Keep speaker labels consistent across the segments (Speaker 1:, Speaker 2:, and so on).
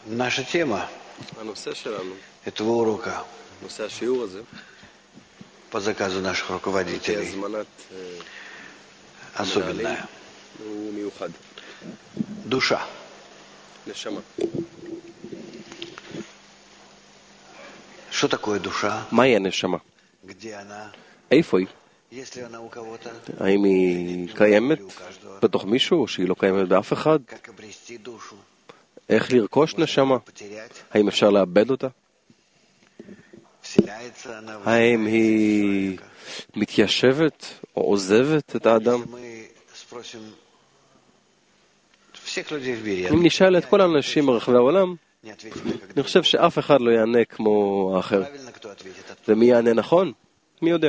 Speaker 1: Наша тема
Speaker 2: הנושא שלנו,
Speaker 1: этого урока
Speaker 2: נושא השיעור הזה,
Speaker 1: по заказу наших руководителей
Speaker 2: הזמנת
Speaker 1: особенная.
Speaker 2: הוא מיוחד.
Speaker 1: Душа.
Speaker 2: נשמה.
Speaker 1: Что такое душа?
Speaker 3: מהי הנשמה?
Speaker 1: Где она?
Speaker 3: איפה היא?
Speaker 1: Есть ли она у кого-то?
Speaker 3: האם היא קיימת בתוך מישהו או שהיא לא קיימת באף אחד?
Speaker 1: Как обрести душу?
Speaker 3: איך לרכוש נשמה?
Speaker 1: Потерять?
Speaker 3: האם אפשר לאבד אותה?
Speaker 1: Вселяется она в
Speaker 3: האם היא מתיישבת או עוזבת את האדם?
Speaker 1: Если мы спросим всех людей в мире,
Speaker 3: אם נשאל את כל האנשים ברחבי העולם,
Speaker 1: не ответит никогда.
Speaker 3: אני חושב שאף אחד לא יענה כמו האחר.
Speaker 1: Правильно, кто ответит?
Speaker 3: ומי יענה נכון? מי יודע?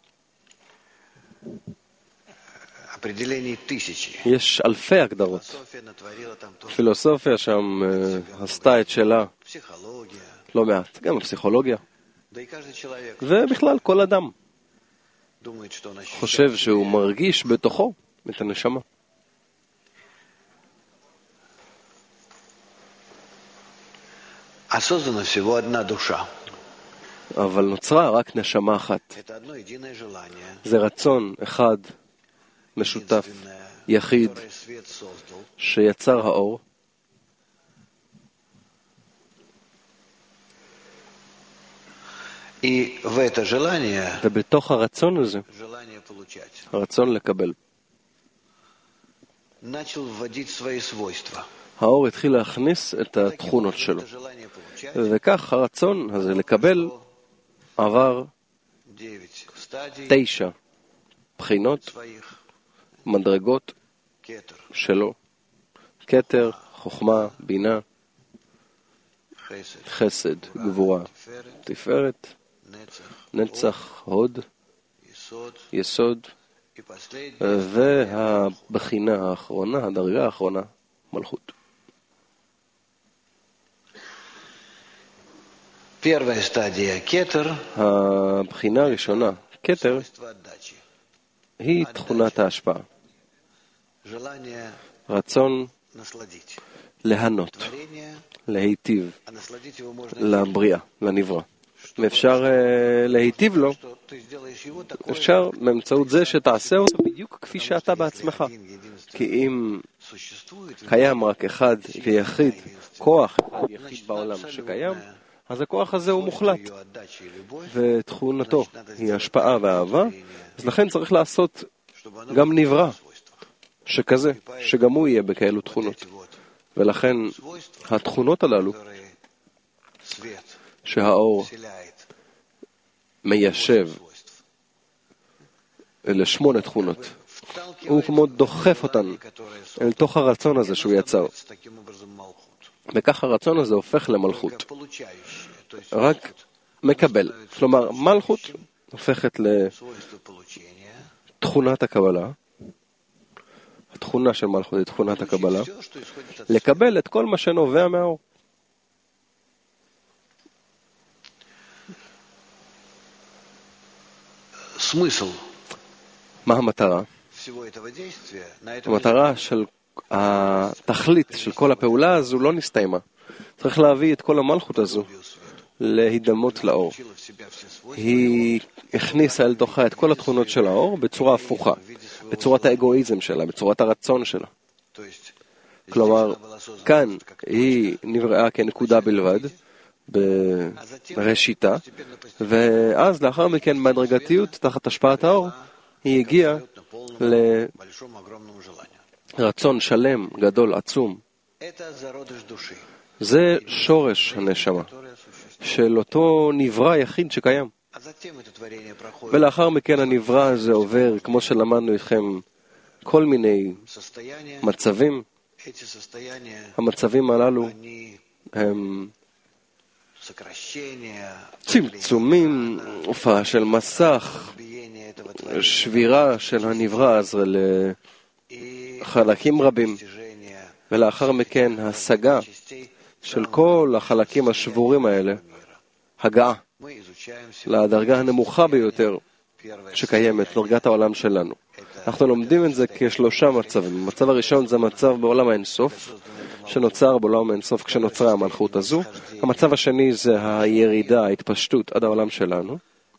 Speaker 1: Определений тысячи.
Speaker 3: יש אלפי הגדרות.
Speaker 1: Философия натворила там то,
Speaker 3: פילוסופיה שם עשתה את שלה
Speaker 1: психология.
Speaker 3: לא מעט, גם הפסיכולוגיה.
Speaker 1: Да и каждый человек
Speaker 3: ובכלל כל אדם
Speaker 1: думает, что он ощущает.
Speaker 3: חושב שהוא מרגיש בתוכו את הנשמה.
Speaker 1: А создана всего одна душа.
Speaker 3: אבל נוצרה רק נשמה אחת.
Speaker 1: Это одно единое желание.
Speaker 3: זה רצון אחד משותף,
Speaker 1: единственное,
Speaker 3: יחיד,
Speaker 1: которое свет создал.
Speaker 3: שיצר האור,
Speaker 1: И в это желание,
Speaker 3: ובתוך הרצון הזה,
Speaker 1: желание получать,
Speaker 3: הרצון לקבל.
Speaker 1: начал вводить свои свойства.
Speaker 3: האור התחיל להכניס את התכונות שלו.
Speaker 1: Это желание получать,
Speaker 3: וכך הרצון הזה לקבל עבר
Speaker 1: 9 стадий
Speaker 3: 9 בחינות,
Speaker 1: своих,
Speaker 3: מדרגות
Speaker 1: кетер,
Speaker 3: שלו. כתר, חוכמה, בינה,
Speaker 1: хесед,
Speaker 3: חסד, גבורה,
Speaker 1: тиферет,
Speaker 3: תפארת,
Speaker 1: нецах,
Speaker 3: נצח, הוד,
Speaker 1: исод
Speaker 3: יסוד,
Speaker 1: и последний
Speaker 3: והבחינה האחרונה, הדרגה האחרונה, מלכות.
Speaker 1: Первая стадия кетер,
Speaker 3: הבחינה הראשונה, כתר,
Speaker 1: свойство отдачи.
Speaker 3: היא תכונת ההשפעה.
Speaker 1: Желание
Speaker 3: רצון
Speaker 1: насладить.
Speaker 3: להנות,
Speaker 1: Творение,
Speaker 3: להיטיב,
Speaker 1: а насладить его можно
Speaker 3: לבריאה, לנברא. ואפשר להיטיב לו,
Speaker 1: что ты сделаешь его такой,
Speaker 3: אפשר באמצעות זה שתעשה אותו בדיוק כפי שאתה בעצמך.
Speaker 1: один единственный
Speaker 3: כי אם
Speaker 1: существует,
Speaker 3: קיים רק אחד ויחיד, כוח אחד יחיד בעולם שקיים, אז הכוח הזה הוא מוחלט,
Speaker 1: ее отдача и любовь,
Speaker 3: ותכונתו היא השפעה ואהבה, אז לכן צריך לעשות גם נברא שכזה, שגם הוא יהיה בכאלו תכונות. ולכן התכונות הללו,
Speaker 1: которые свет
Speaker 3: שהאור
Speaker 1: вселяет
Speaker 3: מיישב אלה 8 תכונות, הוא כמו דוחף אותן אל תוך הרצון הזה שהוא יצר.
Speaker 1: с таким образом малхут,
Speaker 3: וכך הרצון הזה הופך למלכות,
Speaker 1: как получающее, то есть
Speaker 3: רק מקבל. כלומר, מלכות הופכת
Speaker 1: свойство получения,
Speaker 3: לתכונת הקבלה, התכונה של מלכות היא תכונת הקבלה,
Speaker 1: все, что исходит от
Speaker 3: לקבל את כל מה שנובע מהאור.
Speaker 1: смысл
Speaker 3: מה המטרה?
Speaker 1: всего этого действия, на этом
Speaker 3: המטרה של התכלית של כל הפעולה הזו לא נסתיימה. צריך להביא את כל המלכות הזו להידמות לאור.
Speaker 1: включила в себя все свойства,
Speaker 3: היא הכניסה אל תוכה את כל התכונות של האור בצורה הפוכה, בצורת האגואיזם שלה, בצורת הרצון שלה.
Speaker 1: то есть
Speaker 3: כלומר,
Speaker 1: она была создана
Speaker 3: כאן
Speaker 1: просто как
Speaker 3: היא נבראה כנקודה בלבד, בראשיתה, ואז לאחר מכן בהדרגתיות, תחת השפעת האור, היא הגיעה
Speaker 1: абсолютно полному, большому, огромному желанию.
Speaker 3: לרצון שלם, גדול, עצום.
Speaker 1: Это зародыш души,
Speaker 3: זה שורש הנשמה,
Speaker 1: которая существует.
Speaker 3: של אותו נברא יחיד שקיים.
Speaker 1: А затем это творение проходит
Speaker 3: ולאחר מכן הנברא הזה עובר, כמו שלמדנו איתכם, כל מיני
Speaker 1: состояния.
Speaker 3: מצבים.
Speaker 1: Эти состояния,
Speaker 3: המצבים הללו
Speaker 1: они
Speaker 3: הם
Speaker 1: сокращение,
Speaker 3: צמצומים, הופעה של מסך,
Speaker 1: биение этого творения
Speaker 3: שבירה של הנברא הזה
Speaker 1: и
Speaker 3: לחלקים רבים,
Speaker 1: достижение
Speaker 3: ולאחר מכן השגה
Speaker 1: частей.
Speaker 3: של כל החלקים השבורים האלה, הגעה
Speaker 1: Мы изучаем
Speaker 3: לדרגה הנמוכה ביותר
Speaker 1: первое
Speaker 3: שקיימת, דרגת העולם שלנו. אנחנו לומדים את זה כשלושה מצבים. המצב הראשון זה מצב בעולם האינסוף, שנוצר בעולם אינסוף כשנוצרה המלכות הזו. המצב השני זה הירידה, ההתפשטות עד העולם שלנו,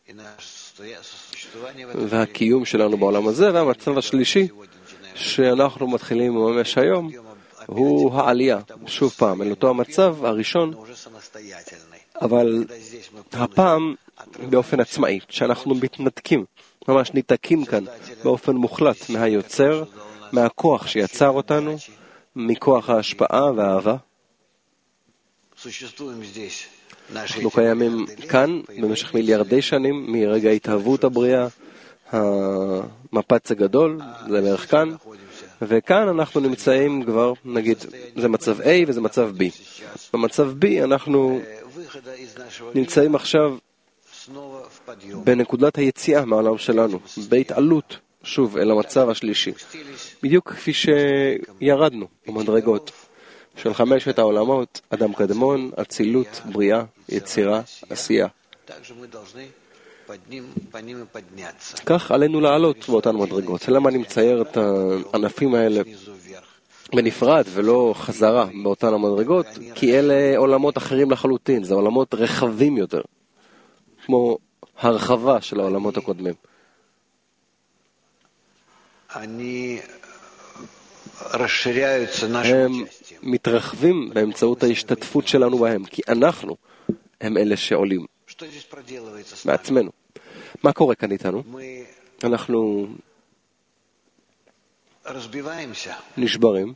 Speaker 3: והקיום שלנו בעולם הזה. והמצב השלישי שאנחנו מתחילים ממש היום הוא העלייה, שוב פעם, אל אותו המצב הראשון, אבל הפעם באופן עצמאי, שאנחנו מתנתקים, ממש ניתקים כאן באופן מוחלט מהיוצר, מהכוח שיצר אותנו, מכוח ההשפעה והאהבה. אנחנו קיימים כאן במשך מיליארדי שנים מרגע התהוות הבריאה, המפץ הגדול, זה בערך כאן, וכאן אנחנו נמצאים כבר, נגיד, זה מצב A וזה מצב B. במצב B אנחנו נמצאים עכשיו בנקודת היציאה מהעולם שלנו, בהתעלות, שוב, אל המצב השלישי. בדיוק כפי שירדנו במדרגות של 5 העולמות, אדם קדמון, אצילות, בריאה, יצירה, עשייה. כך עלינו לעלות באותן מדרגות. למה אני מצייר את הענפים האלה בנפרד ולא חזרה באותן המדרגות? כי אלה עולמות אחרים לחלוטין, זה עולמות רחבים יותר, כמו הרחבה של העולמות הקודמים. הם מתרחבים באמצעות ההשתתפות שלנו בהם, כי אנחנו הם אלה שעולים בעצמנו. מה קורה כאן איתנו? אנחנו נשברים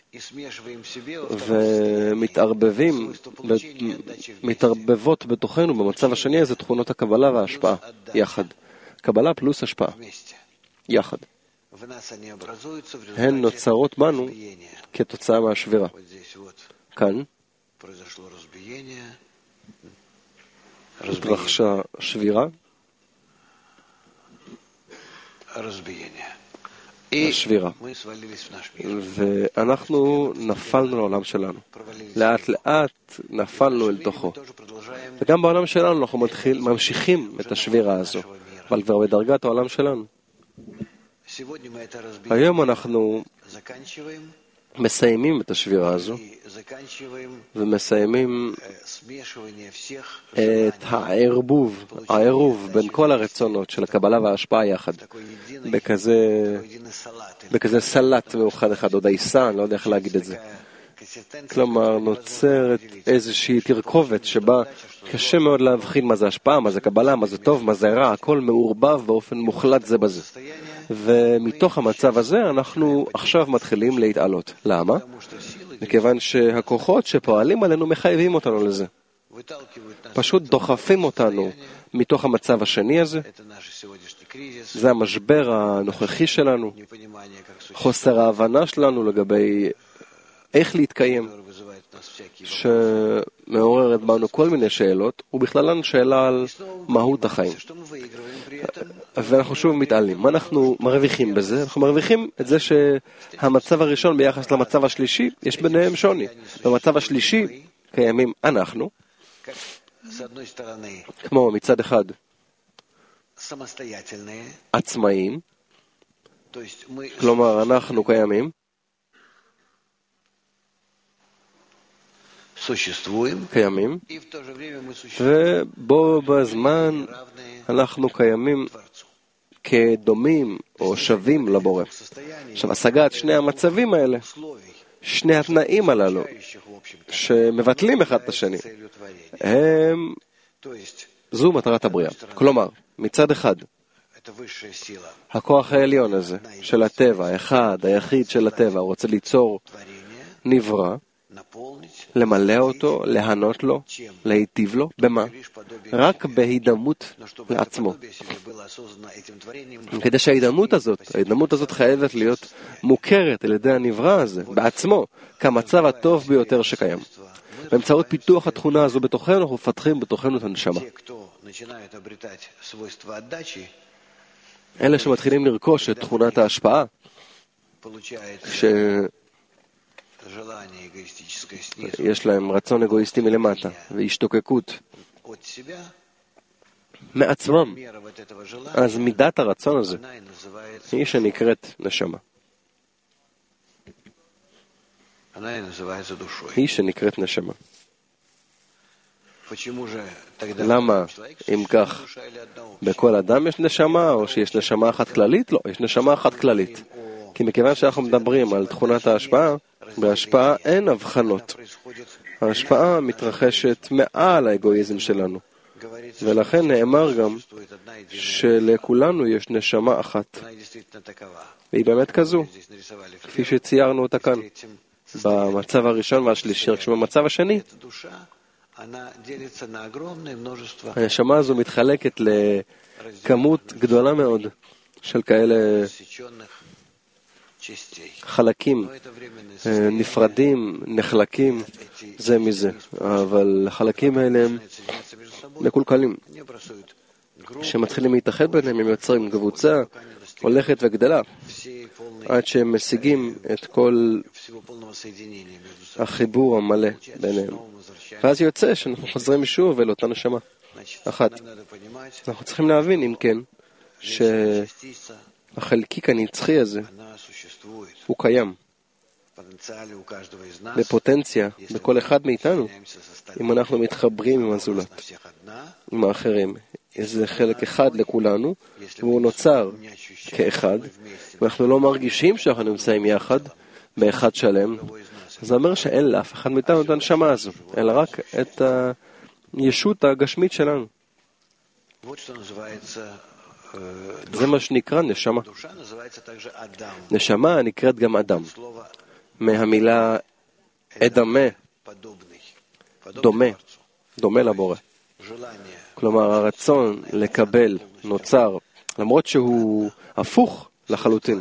Speaker 3: ומתערבבות בתוכנו במצב השני הזה תכונות הקבלה וההשפעה יחד. קבלה פלוס השפעה יחד. הן נוצרות בנו כתוצאה מהשבירה. כאן התרחשה שבירה, השבירה, ואנחנו נפלנו לעולם שלנו. לאט לאט נפלנו אל תוכו. וגם בעולם שלנו אנחנו ממשיכים את השבירה הזו, אבל כבר בדרגת העולם שלנו. היום אנחנו מסיימים את השבירה הזו, ומסיימים את העירוב בין כל הרצונות של הקבלה וההשפעה יחד, בכזה סלט מאוחד אחד, או דייסה, אני לא יודע איך להגיד את זה. כלומר, נוצרת איזושהי תרכובת שבה קשה מאוד להבחין מה זה השפעה, מה זה קבלה, מה זה טוב, מה זה רע, הכל מעורבב באופן מוחלט זה בזה. ומתוך המצב הזה אנחנו עכשיו מתחילים להתעלות. למה? מכיוון שהכוחות שפועלים עלינו מחייבים אותנו לזה. פשוט דוחפים אותנו מתוך המצב השני הזה. זה המשבר הנוכחי שלנו, חוסר ההבנה שלנו לגבי איך להתקיים, שמעוררת בנו כל מיני שאלות, ובכללן שאלה על מהות החיים. ואנחנו שוב מתעלים. מה אנחנו מרוויחים בזה? אנחנו מרוויחים את זה שהמצב הראשון ביחס למצב השלישי, יש ביניהם שוני. במצב השלישי קיימים אנחנו, כמו מצד אחד עצמאיים, כלומר אנחנו קיימים, ובו בזמן אנחנו קיימים כדומים או שווים לבורא. עכשיו, השגת שני המצבים האלה, שני התנאים הללו, שמבטלים אחד את השני, זו מטרת הבריאה. כלומר, מצד אחד, הכוח העליון הזה של הטבע, האחד, היחיד של הטבע, הוא רוצה ליצור נברא, למלא אותו, להנות לו, להיטיב לו, במה? רק בהידמות לעצמו. כדי שההידמות הזאת חייבת להיות מוכרת על ידי הנברא הזה, בעצמו, כמצב הטוב ביותר שקיים. באמצעות פיתוח התכונה הזו בתוכנו, אנחנו מפתחים בתוכנו את הנשמה. אלה שמתחילים לרכוש את תכונת ההשפעה, יש להם רצון אגואיסטי מלמטה והשתוקקות מעצמם, אז מידת הרצון הזה היא שנקראת נשמה.
Speaker 1: Она и называется душой.
Speaker 3: היא שנקראת נשמה.
Speaker 1: Почему же тогда
Speaker 3: למה, אם כך,
Speaker 1: душа или одна общая?
Speaker 3: בכל אדם יש נשמה, או שיש נשמה אחת כללית? לא, יש נשמה אחת כללית. כי מכיוון שאנחנו מדברים על תכונת ההשפעה, בהשפעה אין הבחנות. ההשפעה מתרחשת מעל האגואיזם שלנו. ולכן נאמר גם שלכולנו יש נשמה אחת. והיא באמת כזו, כפי שציירנו אותה כאן, במצב הראשון והשלישי, רק שבמצב השני, הנשמה הזו מתחלקת לכמות גדולה מאוד של כאלה חלקים נפרדים, נחלקים זה מזה, אבל החלקים האלה הם מקולקלים. כשמתחילים להתאחד ביניהם הם יוצרים קבוצה הולכת וגדלה עד שהם משיגים את כל החיבור המלא ביניהם. ואז יוצא שאנחנו חוזרים שוב אל אותה נשמה אחת. אנחנו צריכים להבין, אם כן, שהחלקיק הנצחי הזה הוא קיים בפוטנציה בכל אחד מאיתנו, אם אנחנו מתחברים עם הזולת, עם האחרים. זה חלק אחד לכולנו, והוא נוצר כאחד, ואנחנו לא מרגישים שאנחנו נמצאים יחד, באחד שלם. זה אומר שאין לאף אחד מאיתנו את הנשמה הזו, אלא רק את הישות הגשמית שלנו. זה מה שנקרא נשמה. נשמה נקראת גם אדם, מהמילה אדמה, דומה, דומה לבורא. כלומר, הרצון לקבל נוצר, למרות שהוא הפוך לחלוטין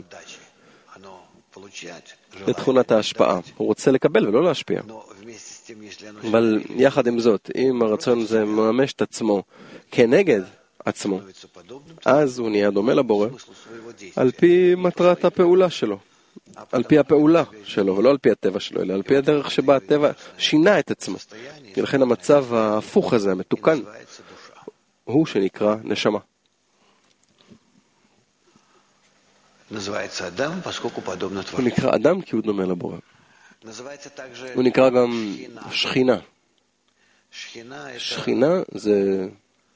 Speaker 3: לתכונת ההשפעה. הוא רוצה לקבל ולא להשפיע. אבל יחד עם זאת, אם הרצון הזה מממש את עצמו כנגד עצמו, אז הוא נהיה דומה לבורא על פי מטרת הפעולה שלו, על פי הפעולה שלו, ולא על פי הטבע שלו, אלא על פי הדרך שבה הטבע שינה את עצמו. ולכן המצב ההפוך הזה, המתוקן, הוא שנקרא נשמה. הוא נקרא אדם כי הוא דומה לבורא. הוא נקרא גם שכינה. שכינה זה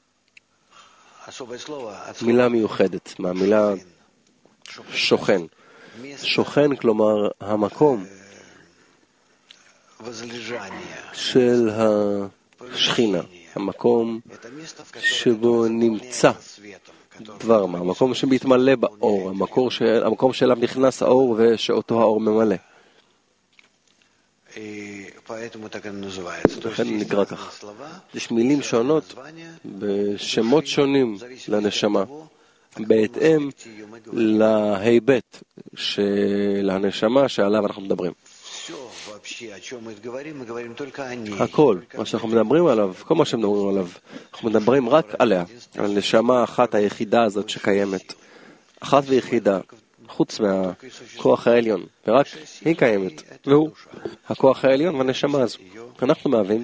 Speaker 3: מילה מיוחדת, מהמילה שוכן. שוכן כלומר המקום של השכינה, המקום שבו נמצא דבר מה, המקום שמתמלא באור, המקום שאליו נכנס האור ושאותו האור ממלא. לכן נקרא כך. יש מילים שונות בשמות שונים לנשמה, בהתאם להיבט של הנשמה שעליו אנחנו מדברים. הכל, מה שאנחנו מדברים עליו, כל מה שמדברים עליו, אנחנו מדברים רק עליה, על נשמה אחת היחידה הזאת שקיימת, אחת ויחידה, חוץ מהכוח העליון, ורק היא קיימת, והוא הכוח העליון והנשמה הזו. אנחנו מהווים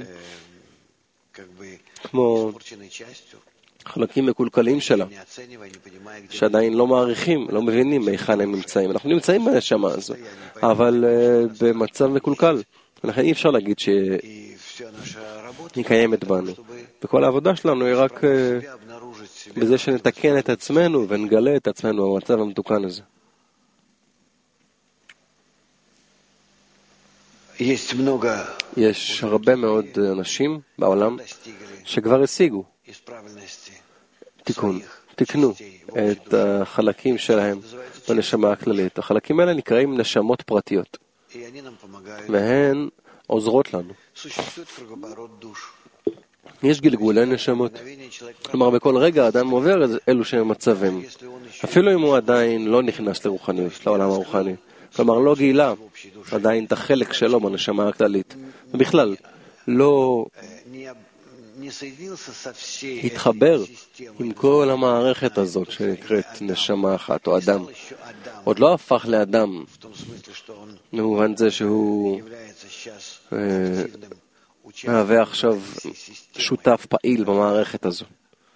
Speaker 3: כמו חלקים מקולקלים שלה, שעדיין לא מעריכים, לא מבינים היכן הם נמצאים. אנחנו נמצאים בנשמה הזו, אבל במצב מקולקל. לכן אי אפשר להגיד שהיא קיימת בנו. וכל העבודה שלנו היא רק בזה שנתקן את עצמנו ונגלה את עצמנו במצב המתוקן הזה. יש הרבה מאוד אנשים בעולם שכבר השיגו תיקנו את החלקים שלהם בנשמה הכללית. החלקים האלה נקראים נשמות פרטיות, והן עוזרות לנו. יש גלגולי נשמות, כלומר בכל רגע אדם עובר אלו שהם מצבים, אפילו אם הוא עדיין לא נכנס לרוחניות, לעולם הרוחני, כלומר לא גילה עדיין את החלק שלו בנשמה הכללית, ובכלל לא התחבר עם כל המערכת הזאת שנקראת נשמה אחת או אדם. עוד לא הפך לאדם במובן זה שהוא מהווה עכשיו שותף פעיל במערכת הזו,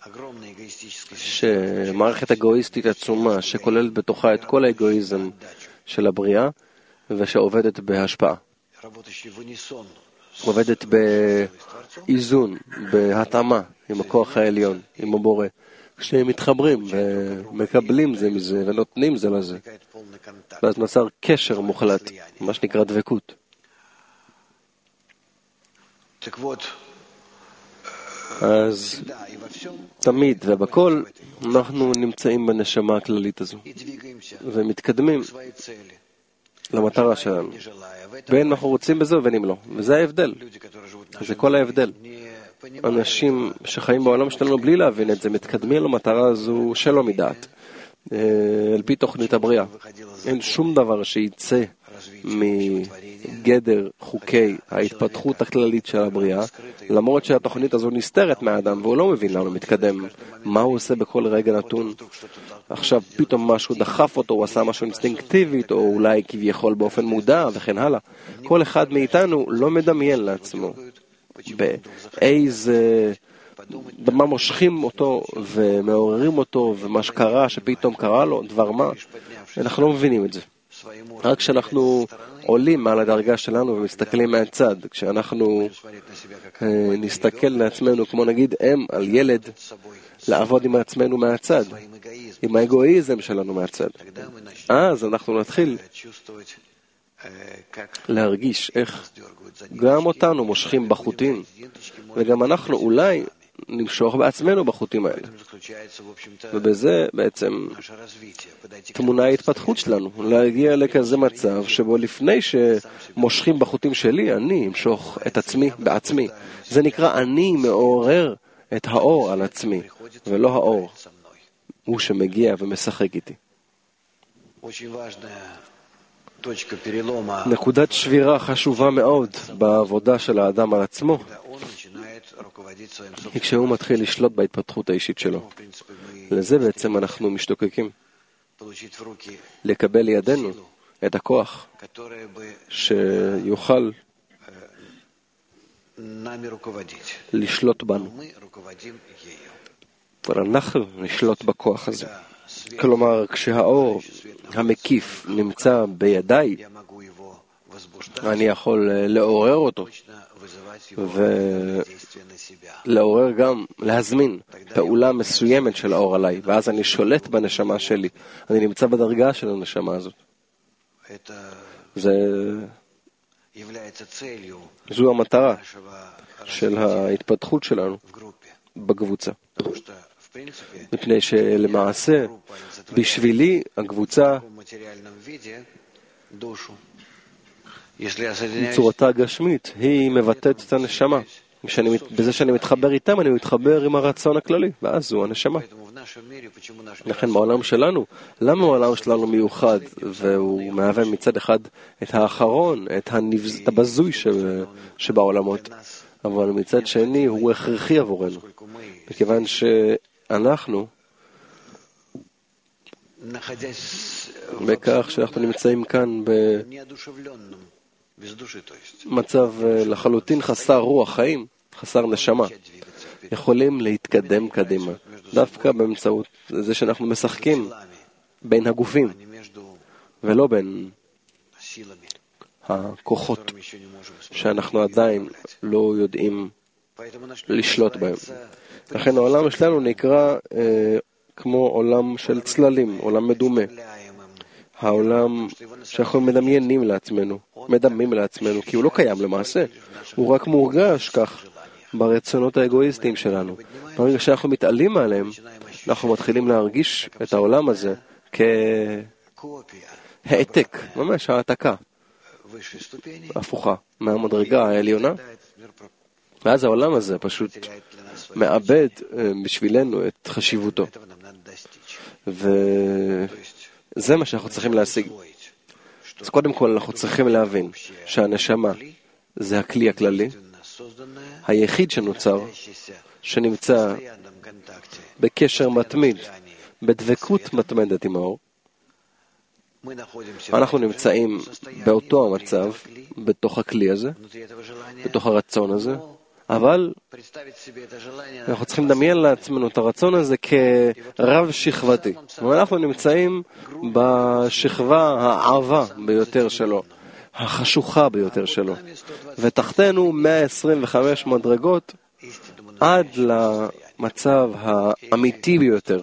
Speaker 3: שמערכת אגואיסטית עצומה שכוללת בתוכה את כל האגואיזם של הבריאה ושעובדת בהשפעה. עובדת באיזון, בהתאמה עם הכוח העליון, עם הבורא. כשהם מתחברים ומקבלים זה מזה ונותנים זה לזה. ואז נוצר קשר מוחלט, מה שנקרא דבקות. אז תמיד ובכל אנחנו נמצאים בנשמה הכללית הזו ומתקדמים למטרה שלנו. בין אנחנו רוצים בזה ובין אם לא. וזה ההבדל. זה כל ההבדל. אנשים שחיים בעולם שלנו בלי להבין את זה מתקדמים למטרה הזו שלא מדעת. על פי תוכנית הבריאה. אין שום דבר שיצא מגדר חוקי ההתפתחות הכללית של הבריאה, למרות שהתוכנית הזו נסתרת מהאדם והוא לא מבין לנו מתקדם מה הוא עושה בכל רגע נתון. עכשיו פתאום משהו דחף אותו, הוא עשה משהו אינסטינקטיבית או אולי כביכול באופן מודע וכן הלאה. כל אחד מאיתנו לא מדמיין לעצמו באיזה במה מושכים אותו ומעוררים אותו ומה שקרה שפתאום קרה לו דבר מה, אנחנו לא מבינים את זה. רק כשאנחנו עולים מעל הדרגה שלנו ומסתכלים מהצד, כשאנחנו נסתכל לעצמנו כמו נגיד על ילד, לעבוד עם עצמנו מהצד, עם האגואיזם שלנו מהצד, אז אנחנו נתחיל להרגיש איך גם אותנו מושכים בחוטים וגם אנחנו אולי נמשוך בעצמנו בחוטים האלה. ובזה בעצם תמונה ההתפתחות שלנו, להגיע לכזה מצב שבו לפני שמושכים בחוטים שלי, אני אמשוך את עצמי בעצמי. זה נקרא אני מעורר את האור על עצמי, ולא האור הוא שמגיע ומשחק איתי. נקודת שבירה חשובה מאוד בעבודה של האדם על עצמו, היא כשהוא מתחיל לשלוט בהתפתחות האישית שלו. לזה בעצם אנחנו משתוקקים. לקבל לידינו את הכוח שיוכל לשלוט בנו. ואנחנו נשלוט בכוח הזה. כלומר, כשהאור המקיף נמצא בידיי, אני יכול לעורר אותו. ולעורר גם, להזמין פעולה מסוימת של האור עליי, ואז אני שולט בנשמה שלי. אני נמצא בדרגה של הנשמה הזאת. זו המטרה של ההתפתחות שלנו בקבוצה. מפני שלמעשה, בשבילי, הקבוצה צורתה הגשמית, היא מבטאת את הנשמה. בזה שאני מתחבר איתם, אני מתחבר עם הרצון הכללי, ואז זו הנשמה. לכן בעולם שלנו, למה העולם שלנו מיוחד, והוא מהווה מצד אחד את האחרון, את הבזוי שבעולמות, אבל מצד שני הוא הכרחי עבורנו, מכיוון שאנחנו, בכך שאנחנו נמצאים כאן במצב לחלוטין חסר רוח חיים, חסר נשמה, יכולים להתקדם קדימה, דווקא באמצעות זה שאנחנו משחקים בין הגופים, ולא בין הכוחות שאנחנו עדיין לא יודעים לשלוט בהם. לכן העולם שלנו נקרא כמו עולם של צללים, עולם מדומה. העולם שאנחנו מדמיינים לעצמנו, מדמים לעצמנו, כי הוא לא קיים למעשה. הוא רק מורגש כך ברצונות האגואיסטיים שלנו. ברגע שאנחנו מתעלים עליהם, אנחנו מתחילים להרגיש את העולם הזה כהעתק, ממש העתקה, הפוכה, מהמדרגה העליונה. ואז העולם הזה פשוט מאבד בשבילנו את חשיבותו. וזה מה שאנחנו צריכים להשיג. אז קודם כל אנחנו צריכים להבין שהנשמה זה הכלי הכללי, היחיד שנוצר, שנמצא בקשר מתמיד, בדבקות מתמדת עם האור. אנחנו נמצאים באותו המצב, בתוך הכלי הזה, בתוך הרצון הזה, אבל אנחנו צריכים לדמיין לעצמנו את הרצון הזה כרב שכבתי. ואנחנו נמצאים בשכבה העבה ביותר שלו, החשוכה ביותר שלו, ותחתנו 125 מדרגות עד למצב האמיתי ביותר.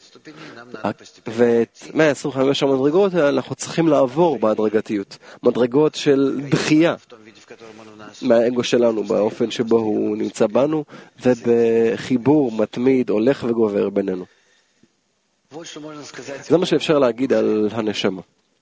Speaker 3: ואת 125 המדרגות האלה אנחנו צריכים לעבור בהדרגתיות, מדרגות של דחייה מהאגו שלנו באופן שבו הוא נמצא בנו, ובחיבור מתמיד הולך וגובר בינינו. זה מה שאפשר להגיד על הנשמה.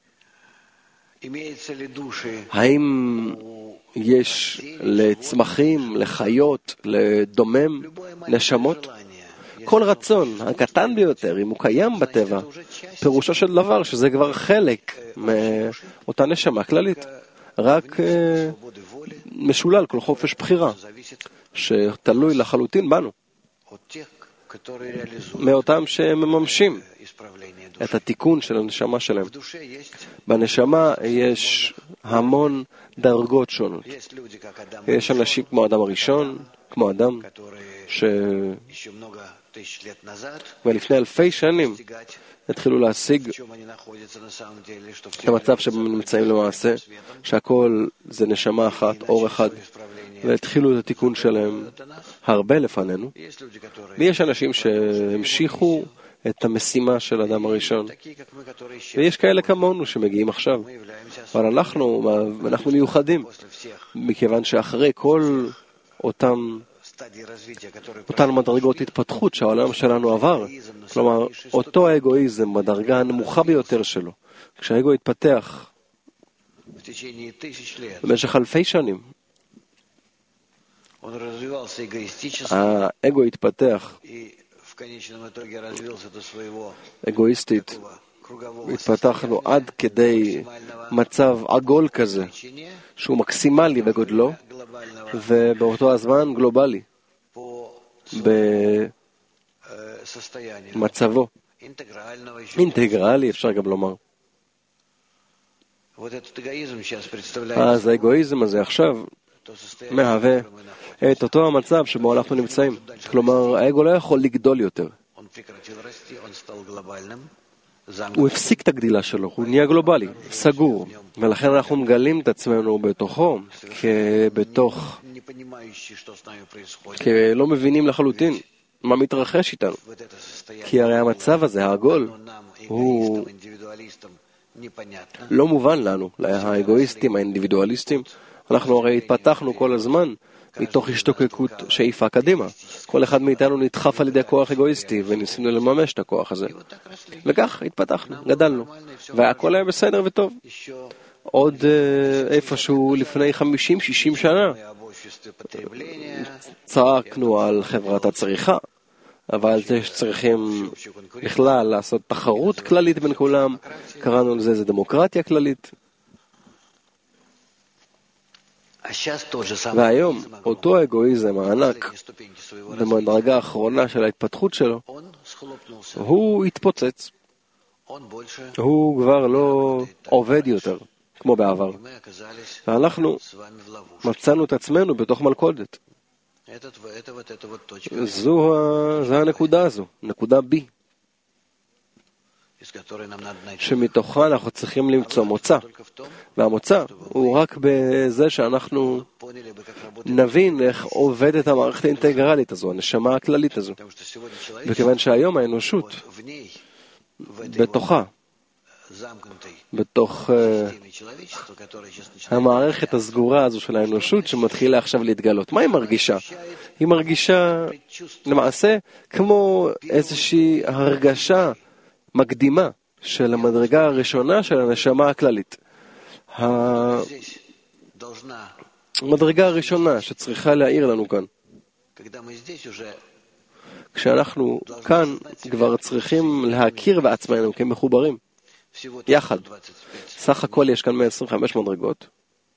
Speaker 3: האם יש לצמחים, לחיות, לדומם, נשמות? כל רצון, הקטן ביותר, אם הוא קיים בטבע, פירושו של דבר שזה כבר חלק מאותה נשמה כללית. רק משולל כל חופש בחירה, שתלוי לחלוטין בנו, מאותם שמממשים את התיקון של הנשמה שלהם. בנשמה יש המון דרגות שונות. יש אנשים כמו האדם הראשון, כמו אדם ולפני אלפי שנים התחילו להשיג את המצב שבהם נמצאים למעשה, שהכל זה נשמה אחת, אור אחד, והתחילו את התיקון שלהם הרבה לפנינו. ויש אנשים שהמשיכו את המשימה של האדם הראשון, ויש כאלה כמונו שמגיעים עכשיו, אבל אנחנו מיוחדים, מכיוון שאחרי כל אותן מדרגות התפתחות שהעולם שלנו עבר, כלומר, אותו האגואיזם בדרגה הנמוכה ביותר שלו, כשהאגו התפתח במשך אלפי שנים, האגו התפתח אגואיסטית, התפתחנו עד כדי מצב עגול כזה, שהוא מקסימלי בגודלו, ובאותו הזמן גלובלי, במצבו אינטגרלי, אפשר גם לומר. אז האגואיזם הזה עכשיו מהווה את אותו המצב שבו אנחנו נמצאים. כלומר, האגו לא יכול לגדול יותר. הוא הפסיק את הגדילה שלו, הוא נהיה גלובלי, סגור, ולכן אנחנו מגלים את עצמנו בתוכו, כלא מבינים לחלוטין מה מתרחש איתנו. כי הרי המצב הזה, העגול, הוא לא מובן לנו, האגואיסטים, האינדיבידואליסטים. אנחנו הרי התפתחנו כל הזמן מתוך השתוקקות שאיפה קדימה. כל אחד מאיתנו נדחף על ידי כוח אגואיסטי, וניסינו לממש את הכוח הזה. וכך התפתחנו, גדלנו, והכל היה בסדר וטוב. עוד איפשהו לפני 50-60 שנה צעקנו על חברת הצריכה, אבל צריכים בכלל לעשות תחרות כללית בין כולם, קראנו לזה, זה דמוקרטיה כללית. והיום, אותו האגואיזם הענק, במדרגה האחרונה של ההתפתחות שלו, הוא התפוצץ. הוא כבר לא עובד יותר, כמו בעבר. ואנחנו מצאנו את עצמנו בתוך מלכודת. זו הנקודה הזו, נקודה B, שמתוכה אנחנו צריכים למצוא מוצא. והמוצא הוא רק בזה שאנחנו נבין איך עובדת המערכת האינטגרלית הזו, הנשמה הכללית הזו. וכיוון שהיום האנושות בתוך המערכת הסגורה הזו של האנושות שמתחילה עכשיו להתגלות. מה היא מרגישה? היא מרגישה למעשה כמו איזושהי הרגשה מקדימה של המדרגה הראשונה של הנשמה הכללית. המדרגה הראשונה שצריכה להעיר לנו כאן. כשאנחנו כאן כבר צריכים להכיר בעצמנו כמחוברים. יחד. סך הכל יש כאן 125 מדרגות.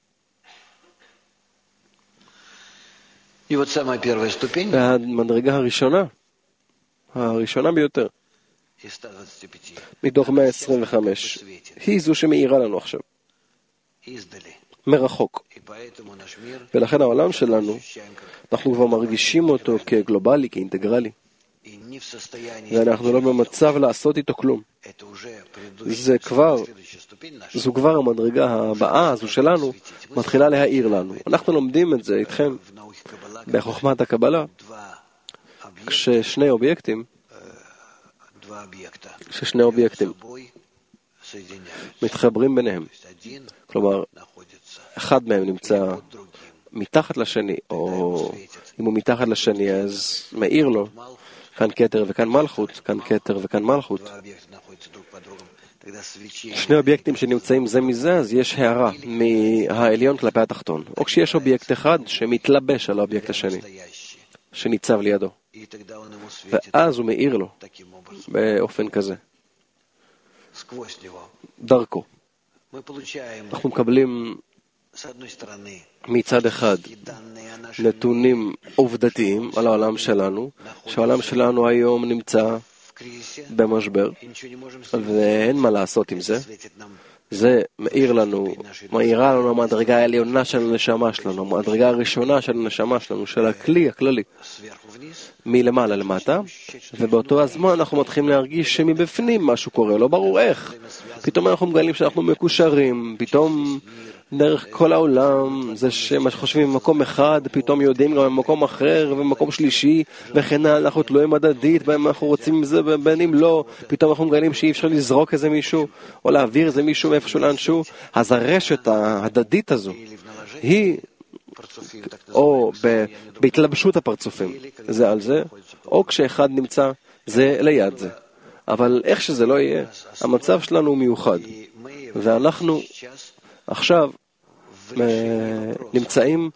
Speaker 3: והמדרגה הראשונה ביותר, מתוך 125, היא זו שמאירה לנו עכשיו. מרחוק. ולכן העולם שלנו, אנחנו כבר מרגישים אותו כגלובלי, כאינטגרלי. ואנחנו לא במצב לעשות איתו כלום. זו כבר המדרגה הבאה הזו שלנו, מתחילה להעיר לנו. אנחנו לומדים את זה איתכם בחוכמת הקבלה, כששני אובייקטים מתחברים ביניהם. כלומר, אחד מהם נמצא מתחת לשני, או אם הוא מתחת לשני, אז מאיר לו, כאן כתר וכאן מלכות, כאן כתר וכאן מלכות. שני אובייקטים שנמצאים זה מזה, אז יש הערה מהעליון כלפי התחתון. או כשיש אובייקט אחד שמתלבש על האובייקט השני, שניצב לידו. ואז הוא מאיר לו באופן כזה. דרכו. אנחנו מקבלים מצד אחד נתונים עובדתיים על העולם שלנו, שהעולם שלנו היום נמצא במשבר, ואין מה לעשות עם זה. זה מאירה לנו המדרגה העליונה של הנשמה שלנו, המדרגה הראשונה של הנשמה שלנו, של הכלי הכללי, מלמעלה למטה, ובאותו הזמן אנחנו מתחילים להרגיש שמבפנים משהו קורה, לא ברור איך. פתאום אנחנו מגלים שאנחנו מקושרים, פתאום דרך כל העולם, זה שמה שחושבים במקום אחד, פתאום יודעים גם במקום אחר, ובמקום שלישי, וכן אנחנו תלויים הדדית, בהם אנחנו רוצים עם זה, ובין אם לא, פתאום אנחנו מגלים שאי אפשר לזרוק איזה מישהו, או להעביר איזה מישהו מאיפשהו לאנשהו. אז הרשת ההדדית הזו, היא או בהתלבשות הפרצופים, זה על זה, או כשאחד נמצא זה ליד זה. אבל איך שזה לא יהיה, המצב שלנו הוא מיוחד. ואנחנו עכשיו נמצאים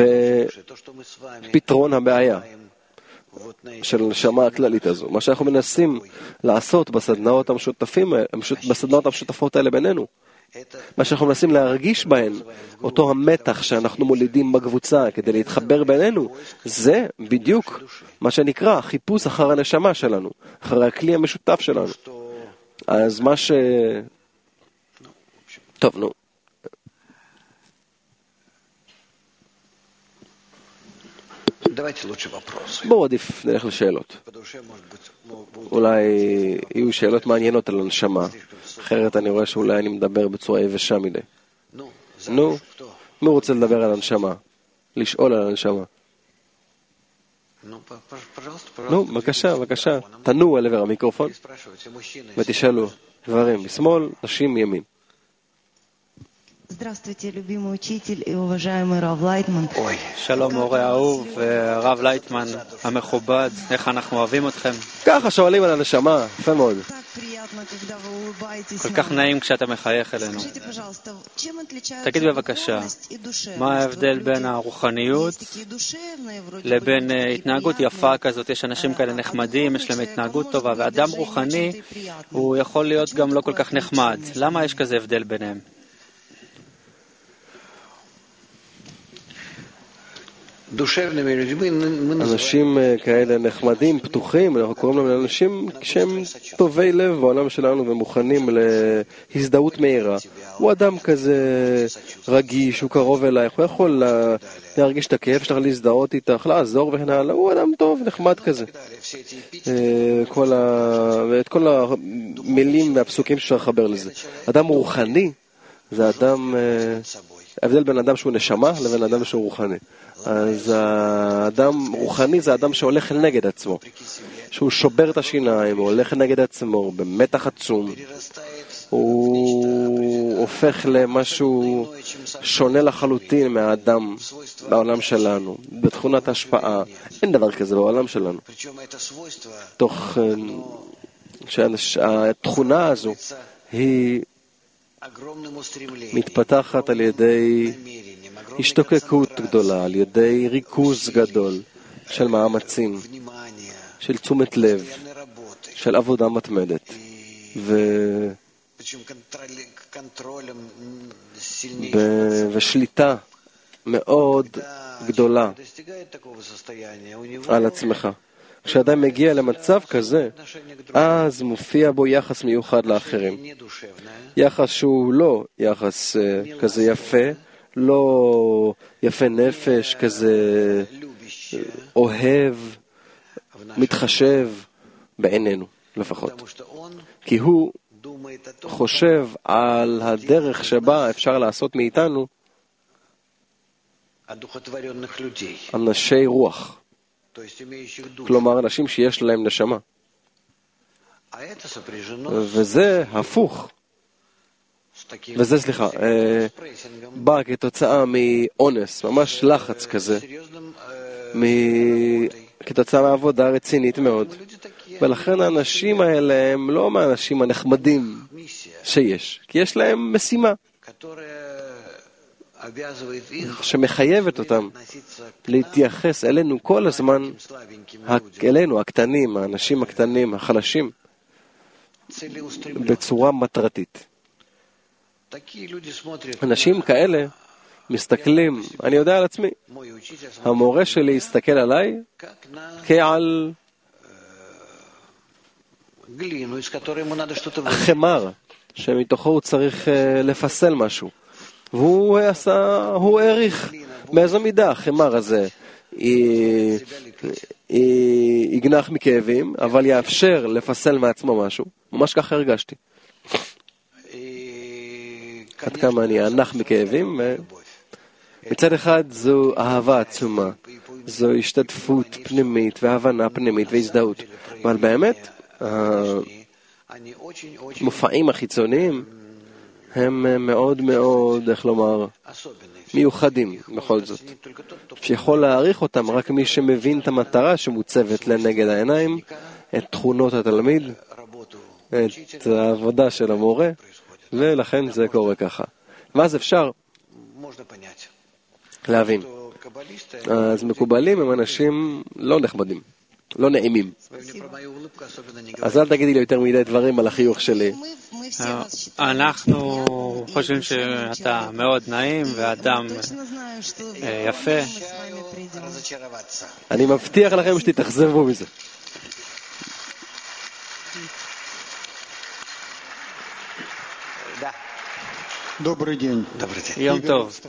Speaker 3: בפתרון הבעיה של הנשמה הכללית הזו. מה שאנחנו מנסים לעשות בסדנאות המשותפות האלה בינינו, מה שאנחנו מנסים להרגיש בהן, אותו המתח שאנחנו מולידים בקבוצה כדי להתחבר בינינו, זה בדיוק מה שנקרא חיפוש אחר הנשמה שלנו, אחר הכלי המשותף שלנו. אז מה טוב, נו. בואו עדיף נלך לשאלות. אולי יהיו שאלות מעניינות על הנשמה, אחרת אני רואה שאולי אני מדבר בצורה יבשה מדי. נו, מי רוצה לדבר על הנשמה? לשאול על הנשמה. נו, בבקשה, תנו על עבר המיקרופון ותשאלו דברים משמאל, נשים מימין.
Speaker 4: Здравствуйте, любимый учитель и уважаемый Рав Лайтман.
Speaker 5: שלום מורה אהוב, רב לייטמן המכובד, איך אנחנו אוהבים אתכם.
Speaker 3: ככה שואלים על הנשמה, יפה מאוד.
Speaker 5: כל כך נעים כשאתה מחייך אלינו. תגיד בבקשה, מה ההבדל בין הרוחניות לבין התנהגות יפה כזאת? יש אנשים כאלה נחמדים, יש להם התנהגות טובה, ואדם רוחני הוא יכול להיות גם לא כל כך נחמד. למה יש כזה הבדל ביניהם?
Speaker 3: אנשים כאלה נחמדים, פתוחים, אנחנו קוראים להם אנשים שהם טובי לב בעולם שלנו ומוכנים להזדהות מהירה. הוא אדם כזה רגיש, הוא קרוב אלייך, הוא יכול להרגיש את הכאב שלך, להזדהות איתך, לעזור וכן הלאה. הוא אדם טוב, נחמד כזה. את כל המילים והפסוקים שאפשר לחבר לזה. אדם רוחני זה אדם, ההבדל בין אדם שהוא נשמה לבין אדם שהוא רוחני. אז האדם רוחני זה אדם שהולך נגד עצמו, שהוא שובר את השיניים, הוא הולך נגד עצמו במתח עצום, הוא הופך למשהו שונה לחלוטין מהאדם בעולם שלנו, בתכונת השפעה. אין דבר כזה בעולם שלנו. תוך שהתכונה הזו היא מתפתחת על ידי השתוקקות גדולה, על ידי ריכוז גדול של מאמצים, של תשומת לב, של עבודה מתמדת ושליטה מאוד גדולה על עצמך. כשאדם מגיע למצב כזה, אז מופיע בו יחס מיוחד לאחרים. יחס שהוא לא יחס כזה יפה, לא יפה נפש, כזה אוהב, מתחשב בעינינו לפחות. כי הוא חושב על הדרך שבה אפשר לעשות מאיתנו אנשי רוח. כלומר, אנשים שיש להם נשמה. וזה הפוך. וזה, סליחה, בא כתוצאה מאונס, ממש לחץ כזה, כתוצאה מעבודה רצינית מאוד. ולכן האנשים האלה הם לא מהאנשים הנחמדים שיש, כי יש להם משימה שמחייבת אותם להתייחס אלינו כל הזמן, אלינו הקטנים, האנשים הקטנים, החלשים, בצורה מטרתית. אנשים כאלה מסתכלים, אני יודע על עצמי, המורה שלי הסתכל עליי כעל חמר שמתוכו הוא צריך לפסל משהו, והוא העריך באיזו מידה החמר הזה יגנח מכאבים, אבל יאפשר לפסל מעצמו משהו. ממש ככה הרגשתי. עד כמה אני אנח מכאבים. מצד אחד זו אהבה עצומה, זו השתתפות פנימית והבנה פנימית והזדהות, אבל באמת המופעים החיצוניים הם מאוד מאוד, איך לומר, מיוחדים בכל זאת, שיכול להעריך אותם רק מי שמבין את המטרה שמוצבת לנגד העיניים, את תכונות התלמיד, את העבודה של המורה, ולכן זה קורה ככה. ואז אפשר להבין. אז מקובלים הם אנשים לא נחמדים, לא נעימים. אז אל תגידי לי יותר מדי דברים על החיוך שלי.
Speaker 5: אנחנו חושבים שאתה מאוד נעים ואדם יפה.
Speaker 3: אני מבטיח לכם שתתאכזבו מזה.
Speaker 6: Добрый день.
Speaker 5: יום טוב.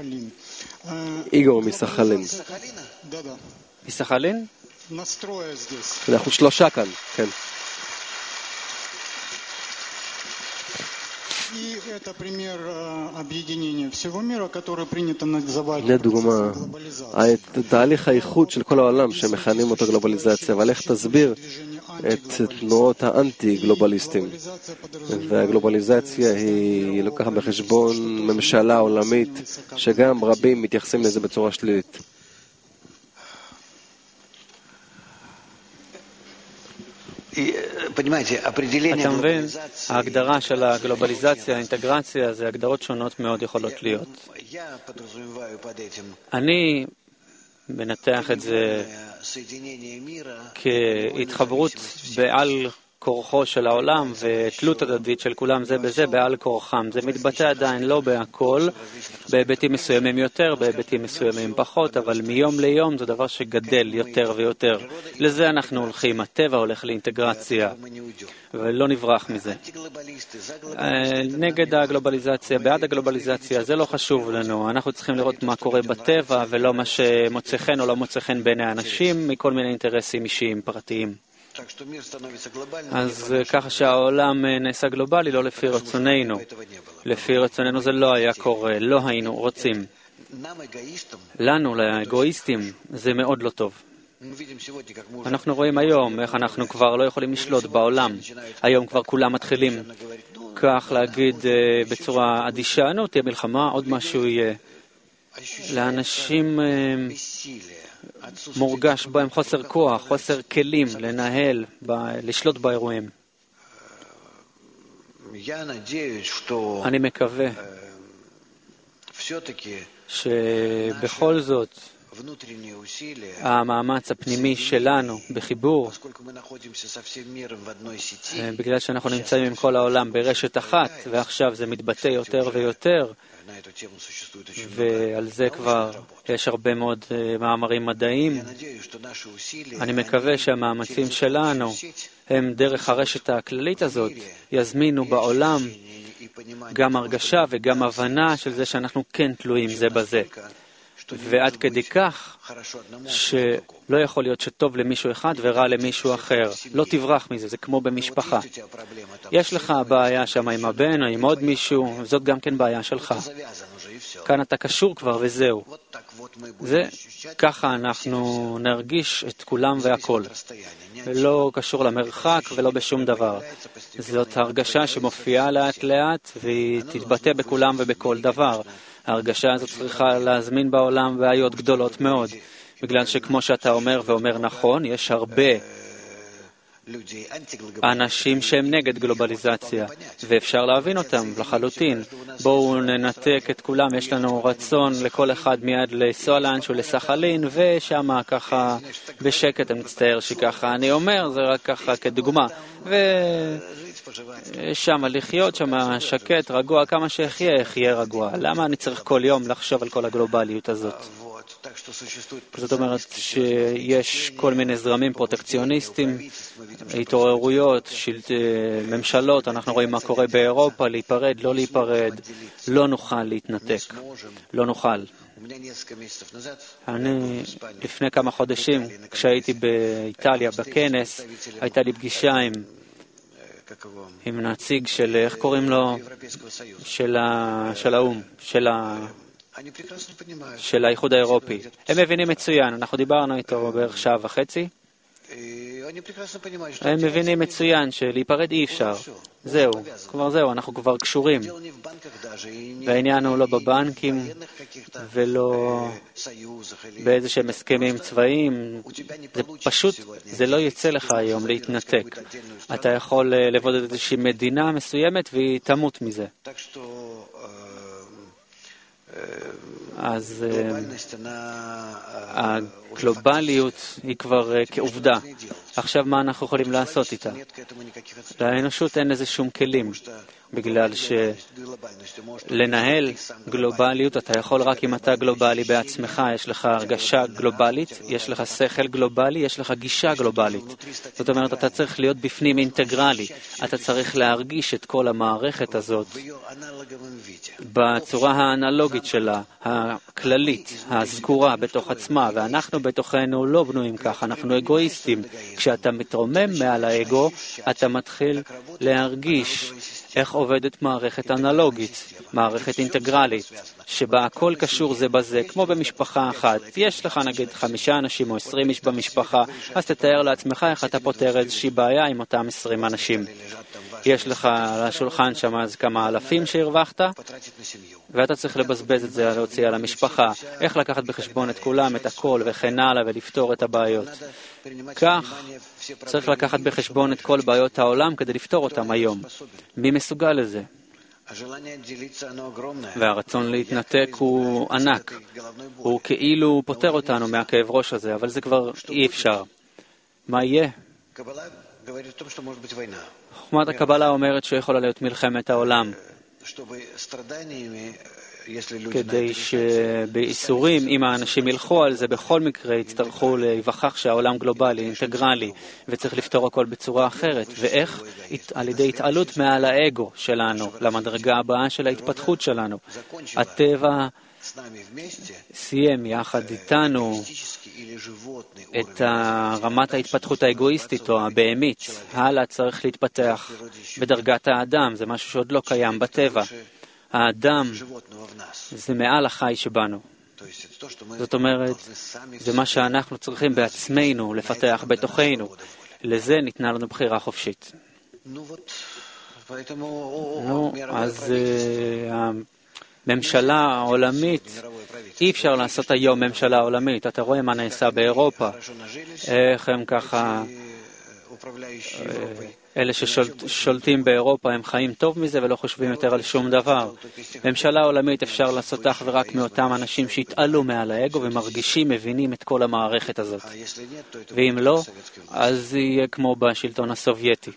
Speaker 3: איגור מסחלין.
Speaker 5: מסחלין?
Speaker 3: אנחנו שלושה כאן, כן. הנה דוגמה, תהליך האיחוד של כל העולם שמכנים אותו גלובליזציה, אבל איך תסביר את תנועות האנטי-גלובליסטים? והגלובליזציה היא לוקחת בחשבון ממשלה עולמית שגם רבים מתייחסים לזה בצורה שלילית.
Speaker 5: אתה מבין, ההגדרה של הגלובליזציה, האינטגרציה, זה הגדרות שונות מאוד יכולות להיות. אני מנתח את זה כהתחברות בעל כורחו של העולם ותלות הדדית של כולם זה בזה בעל כורחם. זה מתבטא עדיין לא בהכל, בהיבטים מסוימים יותר, בהיבטים מסוימים פחות, אבל מיום ליום זה דבר שגדל יותר ויותר. לזה אנחנו הולכים, הטבע הולך לאינטגרציה, ולא נברח מזה. נגד הגלובליזציה, בעד הגלובליזציה, זה לא חשוב לנו. אנחנו צריכים לראות מה קורה בטבע, ולא מה שמוצא חן או לא מוצא חן בין האנשים, מכל מיני אינטרסים אישיים, פרטיים. אז ככה שהעולם נעשה גלובלי, לא לפי רצוננו. לפי רצוננו זה לא היה קורה, לא היינו רוצים. לנו, לאגואיסטים, זה מאוד לא טוב. אנחנו רואים היום איך אנחנו כבר לא יכולים לשלוט בעולם. היום כבר כולם מתחילים כך להגיד בצורה אדישה, נו, תהיה מלחמה, עוד משהו יהיה. לאנשים מורגש בהם חוסר כוח, חוסר כלים לנהל, לשלוט באירועים. אני מקווה שבכל זאת המאמץ הפנימי שלנו בחיבור, בגלל שאנחנו נמצאים עם כל העולם ברשת אחת, ועכשיו זה מתבטא יותר ויותר, ועל זה כבר יש הרבה מאוד מאמרים מדעיים. אני מקווה שהמאמצים שלנו הם דרך הרשת הכללית הזאת יזמינו בעולם גם הרגשה וגם הבנה של זה שאנחנו כן תלויים זה בזה. ועד כדי כך שלא יכול להיות שטוב למישהו אחד ורע למישהו אחר. לא תברח מזה, זה כמו במשפחה. יש לך בעיה שם עם הבן או עם עוד מישהו, זאת גם כן בעיה שלך. כאן אתה קשור כבר וזהו. ככה אנחנו נרגיש את כולם והכל. לא קשור למרחק ולא בשום דבר. זאת הרגשה שמופיעה לאט לאט והיא תתבטא בכולם ובכל דבר. ההרגשה הזאת צריכה להזמין בעולם בעיות גדולות מאוד. בגלל שכמו שאתה אומר ואומר נכון, יש הרבה אנשים שהם נגד גלובליזציה, ואפשר להבין אותם לחלוטין. בואו ננתק את כולם, יש לנו רצון לכל אחד מיד לנסוע לאנשהו לסחלין, ושם ככה בשקט, אני מצטער שככה אני אומר, זה רק ככה כדוגמה. ושם לחיות, שם שקט, רגוע, כמה שיחיה רגוע. למה אני צריך כל יום לחשוב על כל הגלובליות הזאת? זאת אומרת שיש כל מיני זרמים פרוטקציוניסטים, התעוררויות, ממשלות, אנחנו רואים מה קורה באירופה, להיפרד, לא להיפרד, לא נוכל להתנתק, לא נוכל. אני לפני כמה חודשים, כשהייתי באיטליה בכנס, הייתה לי פגישה עם נציג של, איך קוראים לו? של האום, של האיחוד האירופי. הם מבינים מצוין, אנחנו דיברנו איתו בערך שעה וחצי. הם מבינים מצוין שלהיפרד אי אפשר. זהו, אנחנו כבר קשורים. והעניין הוא לא בבנקים ולא באיזה שהם הסכמים צבאיים. זה פשוט, זה לא יצא לך היום להתנתק. אתה יכול לבודד איזושהי מדינה מסוימת והיא תמות מזה. אז הגלובליות היא כבר כעובדה. עכשיו מה אנחנו יכולים לעשות איתה? לאנושות אין איזה שום כלים, בגלל שלנהל גלובליות אתה יכול רק אם אתה גלובלי בעצמך, יש לך הרגשה גלובלית, יש לך שכל גלובלי, יש לך גישה גלובלית. זאת אומרת, אתה צריך להיות בפנים אינטגרלי, אתה צריך להרגיש את כל המערכת הזאת בצורה האנלוגית שלה, הכללית, הסגורה בתוך עצמה, ואנחנו בתוכנו לא בנויים כך, אנחנו אגואיסטים. כשאתה מתרומם מעל האגו, אתה מתחיל להרגיש איך עובדת מערכת אנלוגית, מערכת אינטגרלית, שבה הכל קשור זה בזה, כמו במשפחה אחת. יש לך נגיד 5 אנשים או 20 איש במשפחה, אז תתאר לעצמך איך אתה פותר איזושהי בעיה עם אותם 20 אנשים. יש לך על השולחן שם אז כמה אלפים שהרווחת, ואתה צריך לבזבז את זה, להוציא על המשפחה. איך לקחת בחשבון את כולם, את הכל וכן הלאה, ולפתור את הבעיות. כך צריך לקחת בחשבון את כל בעיות העולם כדי לפתור אותם היום. מי מסוגל לזה? והרצון להתנתק הוא ענק. הוא כאילו פותר אותנו מהכאב ראש הזה, אבל זה כבר אי אפשר. מה יהיה? חוכמת הקבלה אומרת שיכולה להיות מלחמת העולם. כדי שבאיסורים, אם האנשים ילכו על זה, בכל מקרה יצטרכו להיווכח שהעולם גלובלי, אינטגרלי, וצריך לפתור הכל בצורה אחרת. ואיך? על ידי התעלות מעל האגו שלנו, למדרגה הבאה של ההתפתחות שלנו. הטבע סיים יחד איתנו את רמת ההתפתחות האגואיסטית או הבהמית. הלאה צריך להתפתח בדרגת האדם, זה משהו שעוד לא קיים בטבע. האדם זה מעל החי שבנו. זאת אומרת, זה מה שאנחנו צריכים בעצמנו לפתח בתוכנו. לזה ניתנה לנו בחירה חופשית. אז הממשלה העולמית, אי אפשר לעשות היום ממשלה עולמית. אתה רואה מה נעשה באירופה, איך הם ככה, אלה ששולטים באירופה הם חיים טוב מזה ולא חושבים יותר על שום דבר. ממשלה עולמית אפשר לעשות אך ורק מאותם אנשים שהתעלו מעל האגו ומרגישים, מבינים את כל המערכת הזאת. ואם לא, אז זה יהיה כמו בשלטון הסובייטי.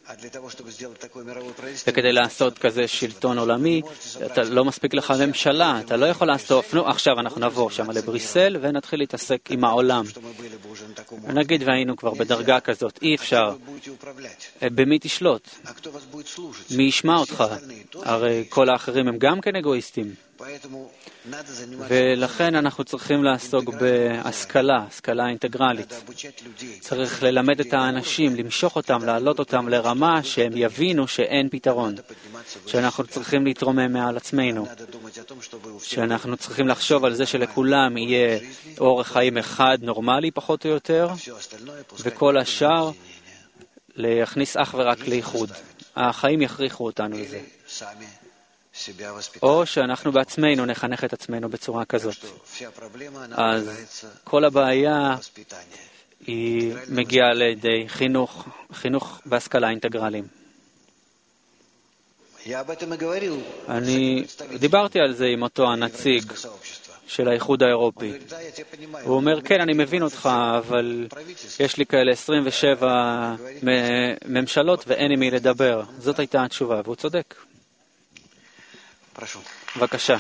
Speaker 5: וכדי לעשות כזה שלטון עולמי, אתה לא מספיק לך ממשלה, אתה לא יכול לעשות, עכשיו אנחנו נעבור שם לבריסל ונתחיל להתעסק עם העולם. נגיד והיינו כבר בדרגה כזאת, אי אפשר. במי תשלוט? מי ישמע אותך? הרי כל האחרים הם גם כן אגואיסטים. ולכן אנחנו צריכים לעסוק בהשכלה, השכלה אינטגרלית. צריך ללמד את האנשים, למשוך אותם, להעלות אותם לרמה שהם יבינו שאין פתרון. שאנחנו צריכים להתרומם מעל עצמנו. שאנחנו צריכים לחשוב על זה שלכולם יהיה אורח חיים אחד נורמלי פחות או יותר, וכל השאר להכניס אך ורק לאיחוד. החיים יכריחו אותנו לזה. או שאנחנו בעצמנו נחנך את עצמנו בצורה כזאת. אז כל הבעיה היא מגיעה לידי חינוך והשכלה אינטגרליים. אני דיברתי על זה עם אותו הנציג של האיחוד האירופי. הוא אומר, כן, אני מבין אותך, אבל יש לי כאלה 27 ממשלות ואין עם מי לדבר. זאת הייתה התשובה, והוא צודק. בבקשה.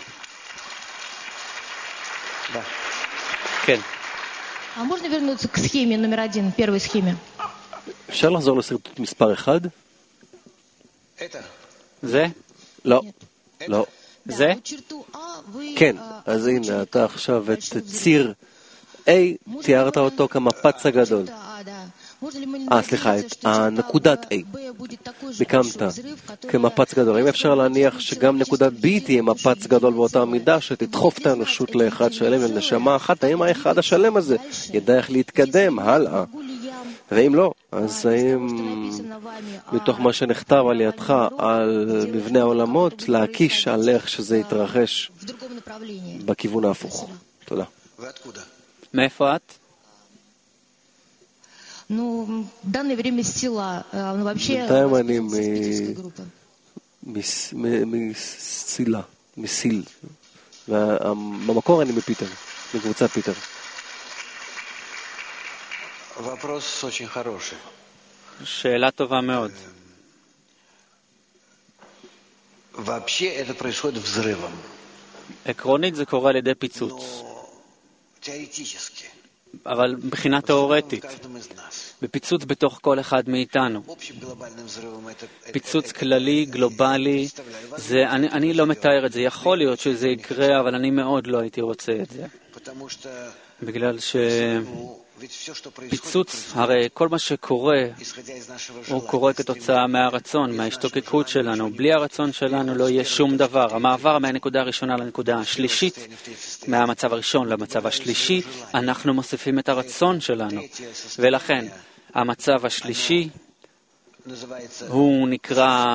Speaker 5: כן.
Speaker 3: אפשר לחזור לסרטוט מספר 1?
Speaker 5: זה?
Speaker 3: לא. לא.
Speaker 5: זה?
Speaker 3: כן, אז הנה, אתה עכשיו את ציר A, תיארת אותו כמפץ הגדול. סליחה, את הנקודת A. מיקמת כמפץ גדול. אם אפשר להניח שגם נקודת B תהיה מפץ גדול באותה מידה, שתדחוף את האנושות לאחד שלם, לנשמה אחת, האם האחד השלם הזה ידע איך להתקדם הלאה? ואם לא, אז האם מתוך מה שנכתב על ידך על מבנה העולמות, להקיש על איך שזה יתרחש בכיוון ההפוך? תודה.
Speaker 5: מאיפה את?
Speaker 3: בינתיים אני מסילה, מסיל. במקור אני מפיטר, מקבוצת פיטר.
Speaker 5: שאלה טובה מאוד. עקרונית זה קורה על ידי פיצוץ. אבל מבחינה תיאורטית, בפיצוץ בתוך כל אחד מאיתנו. פיצוץ כללי, גלובלי, אני לא מתאר את זה. יכול להיות שזה יקרה, אבל אני מאוד לא הייתי רוצה את זה. בגלל פיצוץ, הרי כל מה שקורה, הוא קורה כתוצאה מהרצון, מההשתוקקות שלנו. בלי הרצון שלנו לא יהיה שום דבר. המעבר מהנקודה הראשונה לנקודה השלישית, מהמצב הראשון למצב השלישי, אנחנו מוסיפים את הרצון שלנו. ולכן, המצב השלישי, הוא נקרא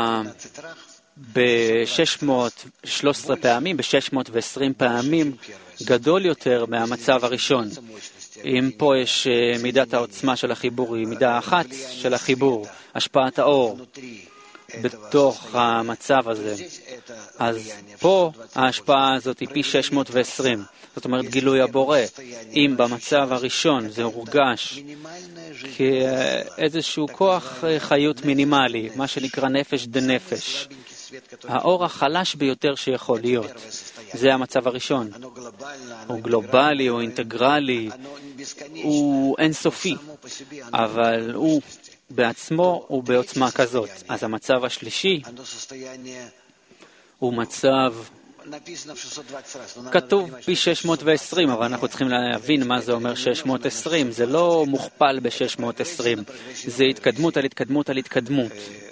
Speaker 5: ב-613 פעמים, ב-620 פעמים, גדול יותר מהמצב הראשון. אם פה יש מידת העוצמה של החיבור, היא מידה אחת של החיבור, השפעת האור בתוך המצב הזה. אז פה ההשפעה הזאת היא פי 620. זאת אומרת גילוי הבורא. אם במצב הראשון זה הורגש כאיזשהו כוח חיות מינימלי, מה שנקרא נפש דנפש, האור החלש ביותר שיכול להיות. זה המצב הראשון. הוא גלובלי, הוא אינטגרלי, הוא אינסופי, אבל הוא בעצמו הוא בעוצמה כזאת. אז המצב השלישי הוא מצב כתוב פי 620, אבל אנחנו צריכים להבין מה זה אומר 620. זה לא מוכפל ב-620, זה התקדמות על התקדמות על התקדמות.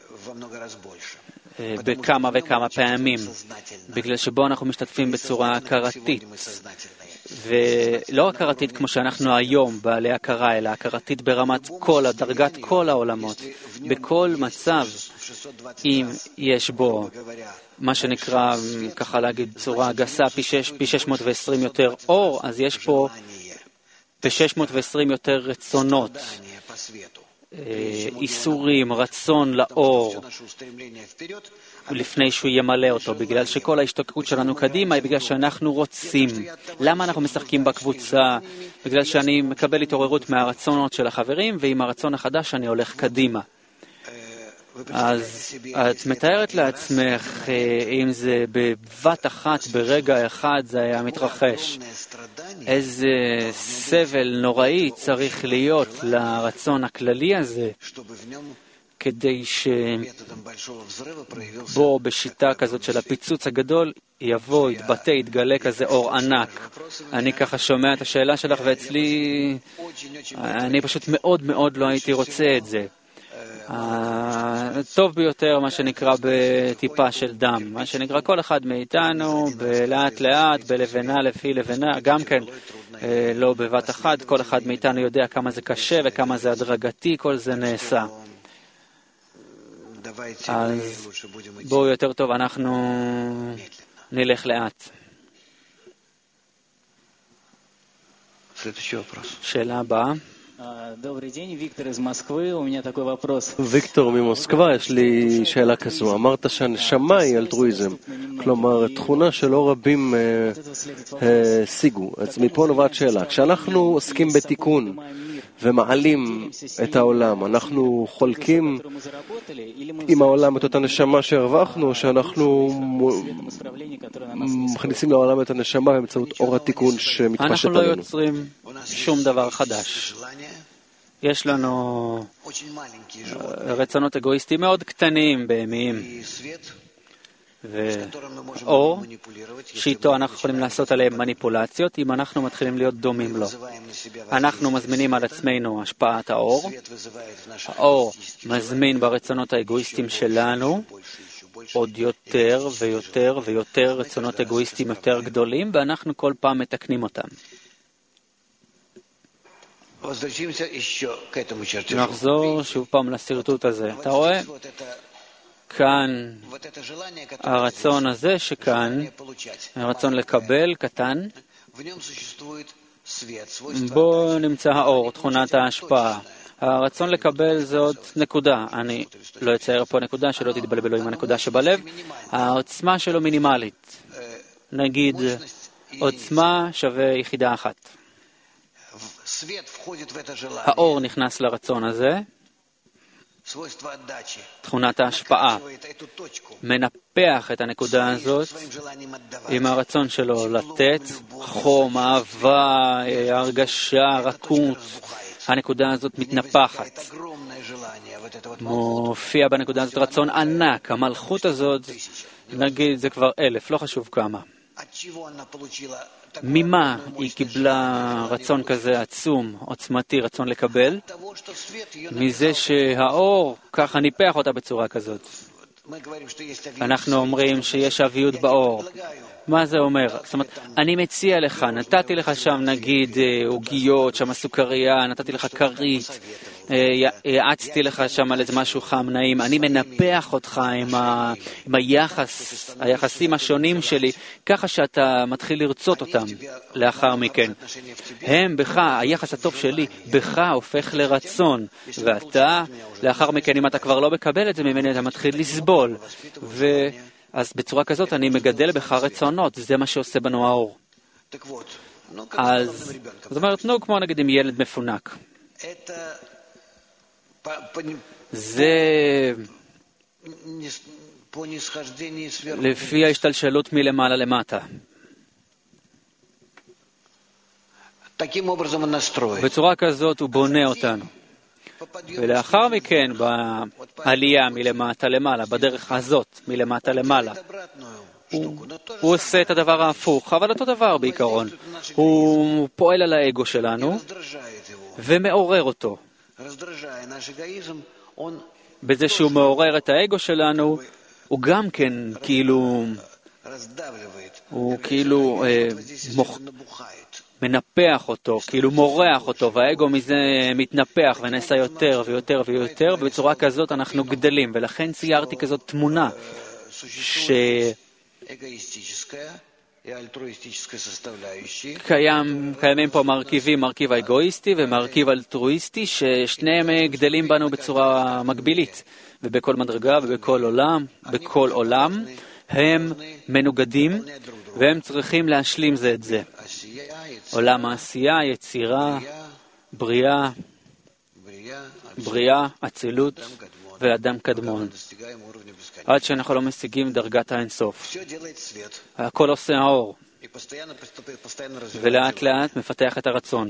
Speaker 5: בכמה וכמה פעמים, בגלל שבו אנחנו משתתפים בצורה הכרתית, ולא הכרתית כמו שאנחנו היום בעלי הכרה, אלא הכרתית ברמת כל, דרגת כל העולמות. בכל מצב, אם יש בו מה שנקרא, ככה להגיד צורה גסה, פי 620 יותר אור, אז יש פה ב-620 יותר רצונות, איסורים, רצון לאור, לפני שהוא ימלא אותו, בגלל שכל ההשתוקקות שלנו קדימה היא בגלל שאנחנו רוצים. למה אנחנו משחקים בקבוצה? בגלל שאני מקבל התעוררות מהרצונות של החברים, ועם הרצון החדש אני הולך קדימה. אז את מתארת לעצמך, אם זה בבת אחת, ברגע אחד זה היה מתרחש. איזה סבל נוראי צריך להיות לרצון הכללי הזה, כדי שבו בשיטה כזאת של הפיצוץ הגדול יבוא, יתבטא, יתגלה כזה אור ענק. אני ככה שומע את השאלה שלך ואצלי, אני פשוט מאוד מאוד לא הייתי רוצה את זה. טוב ביותר מה שנקרא בטיפה של דם, מה שנקרא כל אחד מאיתנו בלאט לאט, בלבנה לפי לבנה, גם כן לא בבת אחת, כל אחד מאיתנו יודע כמה זה קשה וכמה זה הדרגתי, כל זה נעשה. אז בואו יותר טוב, אנחנו נלך לאט. שאלה הבאה.
Speaker 3: ויקטור ממוסקבה, יש לי שאלה כזו. אמרת שהנשמה היא אלטרואיזם, כלומר תכונה שלא רבים השיגו. אז מפה נובעת שאלה, כשאנחנו עוסקים בתיקון ומעלים את העולם, אנחנו חולקים עם העולם את אותה נשמה שהרווחנו, או שאנחנו מכניסים לעולם את הנשמה באמצעות אור התיקון שמתפשט עלינו?
Speaker 5: אנחנו לא יוצרים שום דבר חדש. יש לנו רצונות אגואיסטיים מאוד קטנים, בהמיים. ואור, שאיתו אנחנו יכולים לעשות עליהם מניפולציות, אם אנחנו מתחילים להיות דומים לו. אנחנו מזמינים על עצמנו השפעת האור. האור מזמין ברצונות האגואיסטיים שלנו עוד יותר ויותר ויותר רצונות אגואיסטיים יותר גדולים, ואנחנו כל פעם מתקנים אותם. נחזור שוב פעם לסרטוט הזה. אתה רואה? כאן הרצון הזה שכאן, הרצון לקבל קטן, בו נמצא האור, תכונת ההשפעה. הרצון לקבל זאת נקודה. אני לא אצייר פה נקודה שלא תתבלבלו עם הנקודה שבלב. העוצמה שלו מינימלית. נגיד, עוצמה שווה יחידה אחת. האור נכנס לרצון הזה, תכונת ההשפעה, מנפח את הנקודה הזאת עם הרצון שלו לתת, חום, אהבה, הרגשה, רכות. הנקודה הזאת מתנפחת. מופיע בנקודה הזאת רצון ענק. המלכות הזאת, נגיד, זה כבר 1,000, לא חשוב כמה. ממה היא קיבלה רצון כזה עצום, עוצמתי, רצון לקבל? מזה שהאור ככה ניפח אותה בצורה כזאת. אנחנו אומרים שיש אביות באור. מה זה אומר? זאת אומרת, אני מציע לך, נתתי לך שם נגיד עוגיות, שם סוכריה, נתתי לך כרית, יעצתי לך שם על איזה משהו חם נעים, אני מנפח אותך עם היחסים השונים שלי, ככה שאתה מתחיל לרצות אותם לאחר מכן. הם בך, היחס הטוב שלי, בך הופך לרצון, ואתה, לאחר מכן, אם אתה כבר לא מקבל את זה ממני, אתה מתחיל לסבול, אז בצורה כזאת אני מגדל בך רצונות, זה מה שעושה בנו האור. אז זאת אומרת, כמו נגיד עם ילד מפונק. זה לפי ההשתלשלות מלמעלה למטה. בצורה כזאת הוא בונה אותנו. ולאחר מכן, בעלייה מלמטה למעלה, בדרך הזאת מלמטה למעלה, הוא עושה את הדבר ההפוך, אבל אותו דבר בעיקרון. הוא פועל על האגו שלנו ומעורר אותו. בזה שהוא מעורר את האגו שלנו, הוא גם כן כאילו מנפח אותו, כאילו מורח אותו, והאגו מזה מתנפח ונעשה יותר ויותר ויותר, ובצורה כזאת אנחנו גדלים. ולכן ציירתי כזאת תמונה קיימים פה מרכיב האגואיסטי ומרכיב אלטרואיסטי, ששניהם גדלים בנו בצורה מקבילית, ובכל מדרגה ובכל עולם הם מנוגדים, והם צריכים להשלים זה את זה. עולם העשייה, יצירה, בריאה, אצילות ואדם קדמון. עד שאנחנו לא משיגים דרגת האינסוף. הכל עושה האור. ולאט לאט מפתח את הרצון.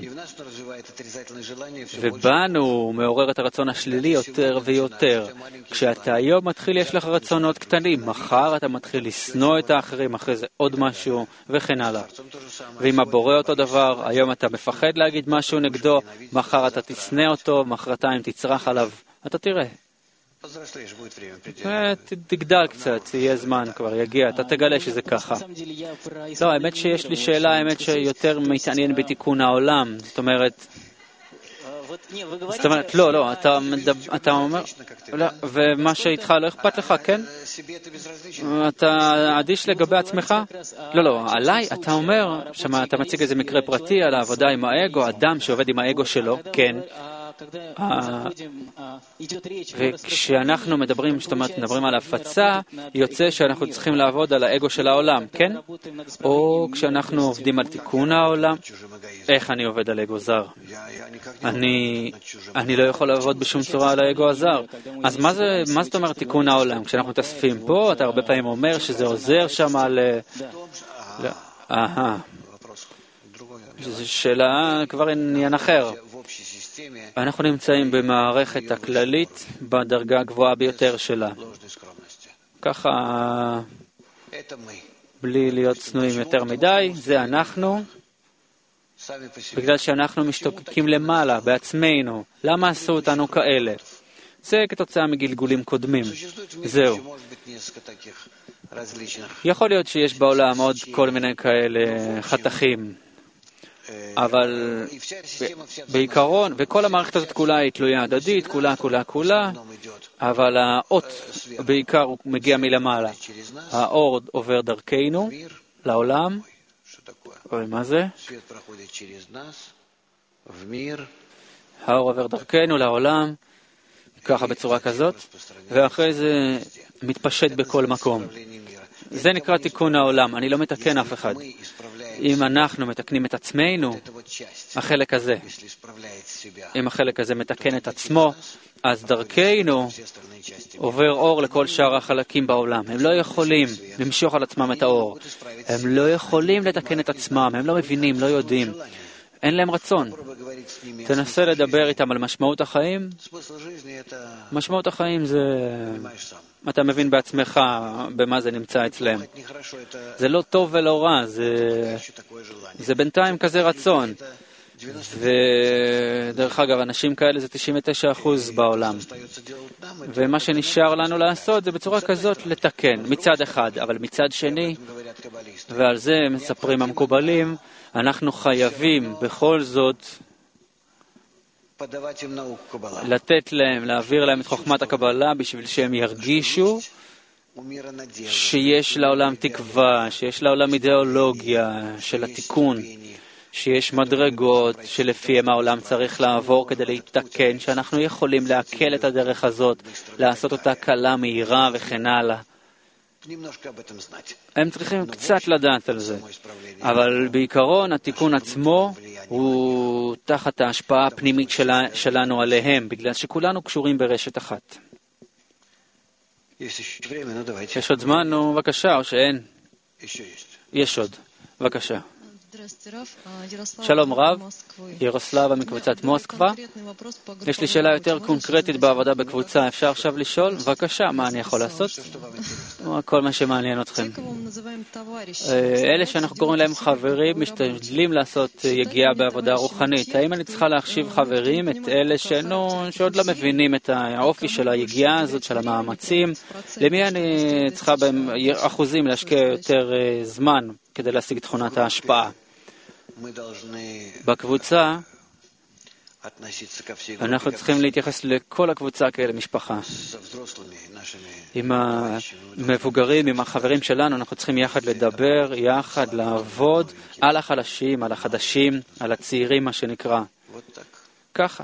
Speaker 5: ובנו הוא מעורר את הרצון השלילי יותר ויותר. כשאתה היום מתחיל יש לך רצונות קטנים, מחר אתה מתחיל לשנוא את האחרים, אחרי זה עוד משהו וכן הלאה. ואם הבורא אותו דבר, היום אתה מפחד להגיד משהו נגדו, מחר אתה תשנא אותו, מחרתיים תצרח עליו, אתה תראה. תגדל קצת, יהיה זמן כבר, יגיע, אתה תגלה שזה ככה. לא, האמת שיש לי שאלה, האמת שיותר מתעניין בתיקון העולם. זאת אומרת, לא, אתה אומר, ומה שאיתך לא אכפת לך, כן? אתה אדיש לגבי עצמך? לא, עליי, אתה אומר, אתה מציג איזה מקרה פרטי על העבודה עם האגו, אדם שעובד עם האגו שלו, כן. וכשאנחנו מדברים על הפצה, יוצא שאנחנו צריכים לעבוד על האגו של העולם, כן? או כשאנחנו עובדים על תיקון העולם, איך אני עובד על אגו זר? אני לא יכול לעבוד בשום צורה על האגו הזר. אז מה זאת אומרת תיקון העולם? כשאנחנו מתאספים פה, אתה הרבה פעמים אומר שזה עוזר שם על... זו שאלה כבר עניין אחר. אנחנו נמצאים במערכת הכללית בדרגה הגבוהה ביותר שלה. ככה, בלי להיות צנועים יותר מדי, זה אנחנו, בגלל שאנחנו משתוקקים למעלה, בעצמנו. למה עשו אותנו כאלה? זה כתוצאה מגלגולים קודמים. זהו. יכול להיות שיש בעולם עוד כל מיני כאלה חתכים. אבל בעיקרון, וכל המערכת הזאת כולה היא תלויה הדדית, כולה, אבל האות בעיקר הוא מגיע מלמעלה. האור עובר דרכנו, לעולם. מה זה? האור עובר דרכנו, לעולם, ככה בצורה כזאת, ואחרי זה מתפשט בכל מקום. זה נקרא תיקון העולם, אני לא מתקן אף אחד. אם אנחנו מתקנים את עצמנו, החלק הזה, אם החלק הזה מתקן את עצמו, אז דרכנו עובר אור לכל שאר החלקים בעולם. הם לא יכולים למשוך על עצמם את האור. הם לא יכולים לתקן את עצמם, הם לא מבינים, לא יודעים. אין להם רצון. תנסה לדבר איתם על משמעות החיים. משמעות החיים זה... אתה מבין בעצמך במה זה נמצא אצלם. זה לא טוב ולא רע, זה בינתיים כזה רצון. ודרך אגב, אנשים כאלה זה 99% בעולם. ומה שנשאר לנו לעשות זה בצורה כזאת לתקן, מצד אחד. אבל מצד שני, ועל זה מספרים המקובלים, אנחנו חייבים בכל זאת לתת להם, להעביר להם את חוכמת הקבלה בשביל שהם ירגישו שיש לעולם תקווה, שיש לעולם אידיאולוגיה של התיקון, שיש מדרגות שלפיהם העולם צריך לעבור כדי להתקן, שאנחנו יכולים להקל את הדרך הזאת, לעשות אותה קלה, מהירה וכן הלאה. הם צריכים קצת לדעת על זה, אבל בעיקרון התיקון עצמו הוא תחת ההשפעה הפנימית שלנו עליהם, בגלל שכולנו קשורים ברשת אחת. יש עוד זמן? נו, בבקשה, או שאין? יש עוד. בבקשה. שלום רב, ירוסלבה מקבוצת מוסקבה. יש לי שאלה יותר קונקרטית בעבודה בקבוצה. אפשר עכשיו לשאול? בבקשה, מה אני יכול לעשות? כל מה שמעניין אתכם. אלה שאנחנו קוראים להם חברים, משתדלים לעשות יגיעה בעבודה רוחנית. האם אני צריכה להחשיב חברים את אלה שעוד לא מבינים את האופי של היגיעה הזאת, של המאמצים? למי אני צריכה באחוזים להשקיע יותר זמן כדי להשיג תכונת ההשפעה? בקבוצה אנחנו צריכים להתייחס לכל הקבוצה כאלה משפחה. עם המבוגרים, עם החברים שלנו, אנחנו צריכים יחד לדבר, יחד לעבוד על החלשים, על החדשים, על הצעירים, מה שנקרא. ככה.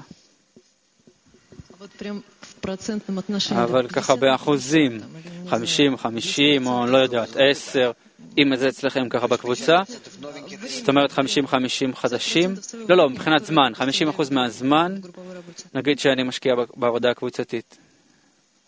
Speaker 5: אבל ככה באחוזים, 50-50 או לא יודעת, 10, אם זה אצלכם ככה בקבוצה, זאת אומרת 50-50 חדשים, לא, מבחינת זמן, 50% מהזמן, נגיד שאני משקיע בעבודה הקבוצתית.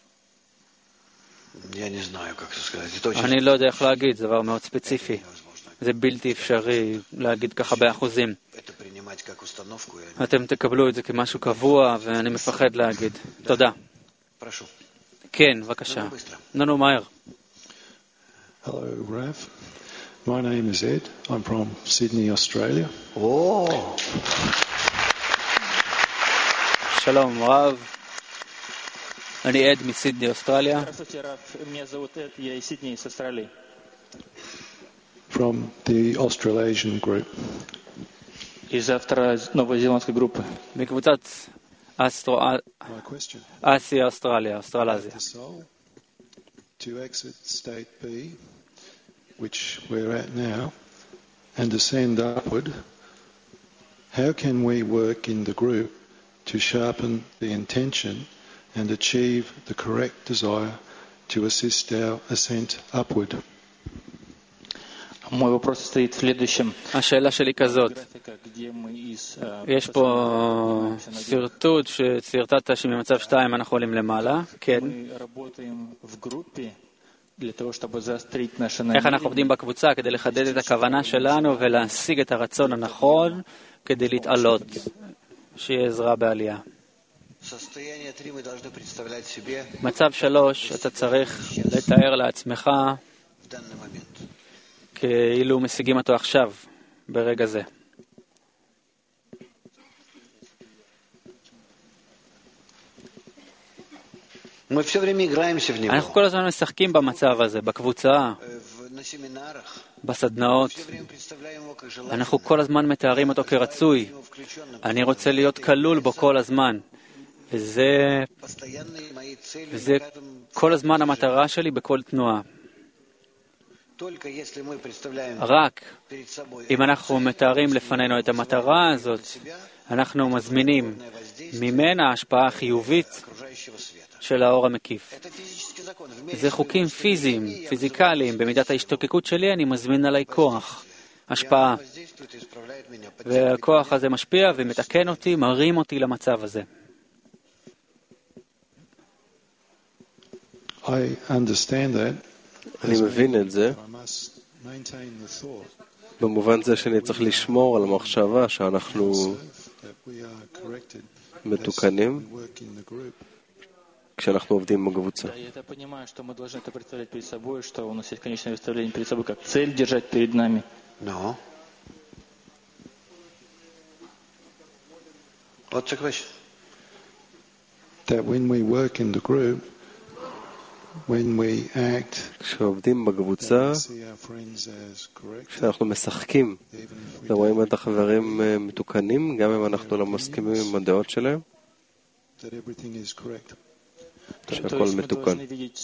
Speaker 5: אני לא יודע איך להגיד, זה דבר מאוד ספציפי. זה בלתי אפשרי להגיד ככה באחוזים.
Speaker 1: это принимать как установку.
Speaker 5: אתם תקבלו את זה כמשהו קבוע, ואני מפחד להגיד. תודה.
Speaker 1: Прошу.
Speaker 5: כן, בבקשה. נו, מהר.
Speaker 7: Hello, Rav. My name is Ed. I'm from Sydney, Australia.
Speaker 1: Oh.
Speaker 5: שלום, רב. אני עד מסידני, אוסטרליה.
Speaker 8: Здравствуйте, Раф. Меня зовут Эд, я из Сиднея, из Австралии.
Speaker 7: From the Australasian group.
Speaker 8: Из новозеландской группы.
Speaker 5: מקבוצת
Speaker 7: My question.
Speaker 5: אסיה, אוסטרליה, אוסטרלזיה.
Speaker 7: The soul to exit state B, which we're at now, and ascend upward, how can we work in the group to sharpen the intention and achieve the correct desire to assist our ascent upward?
Speaker 8: Мой вопрос состоит в следующем.
Speaker 5: השאלה שלי כזאת, יש פה סרטוט שסרטטת שממצב 2 אנחנו עולים למעלה, כן. איך אנחנו עובדים בקבוצה כדי לחדד את הכוונה שלנו ולהשיג את הרצון הנכון כדי להתעלות, שיהיה עזרה בעלייה. מצב 3, אתה צריך לתאר לעצמך כאילו משיגים אותו עכשיו, ברגע זה. אנחנו כל הזמן משחקים במצב הזה, בקבוצה, בסדנאות. אנחנו כל הזמן מתארים אותו כרצוי. אני רוצה להיות כלול בו כל הזמן. וזה כל הזמן המטרה שלי בכל תנועה. רק אם אנחנו מתארים לפנינו את המטרה הזאת, אנחנו מזמינים ממנה השפעה חיובית של האור המקיף. זה חוקים פיזיים, פיזיקליים. במידת ההשתוקקות שלי אני מזמין עליי כוח, השפעה. והכוח הזה משפיע ומתקן אותי, מרים אותי למצב הזה.
Speaker 7: I understand that.
Speaker 3: אני מבין את זה, במובן זה שאני צריך לשמור על המחשבה שאנחנו מתוקנים כשאנחנו עובדים בקבוצה.
Speaker 7: That when we work in the group, when we act,
Speaker 3: כשעובדים בקבוצה, כשאנחנו משחקים ורואים את החברים מתוקנים, גם אם אנחנו לא מסכימים עם הדעות שלהם, שהכל מתוקן.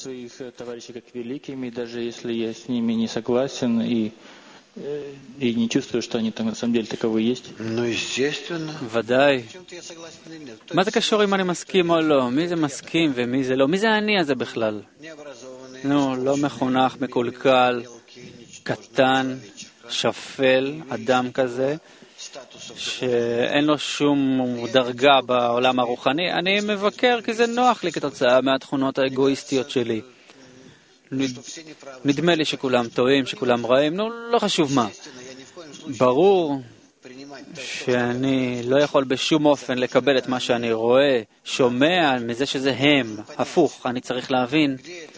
Speaker 8: И не чувствую, что они там на самом деле таковы есть.
Speaker 1: Ну, естественно.
Speaker 5: ודאי. מה זה קשור אם אני מסכים או לא? מי זה מסכים ומי זה לא? מי זה אני הזה בכלל? נו, לא מחונך, מקולקל, קטן, שפל, אדם כזה, שאין לו שום דרגה בעולם הרוחני. אני מבקר כי זה נוח לי כתוצאה מהתכונות האגואיסטיות שלי. נדמה לי שכולם טועים, שכולם רעים, לא חשוב מה. ברור שאני לא יכול בשום אופן לקבל את מה שאני רואה, שומע מזה שזה הם, הפוך. אני צריך להבין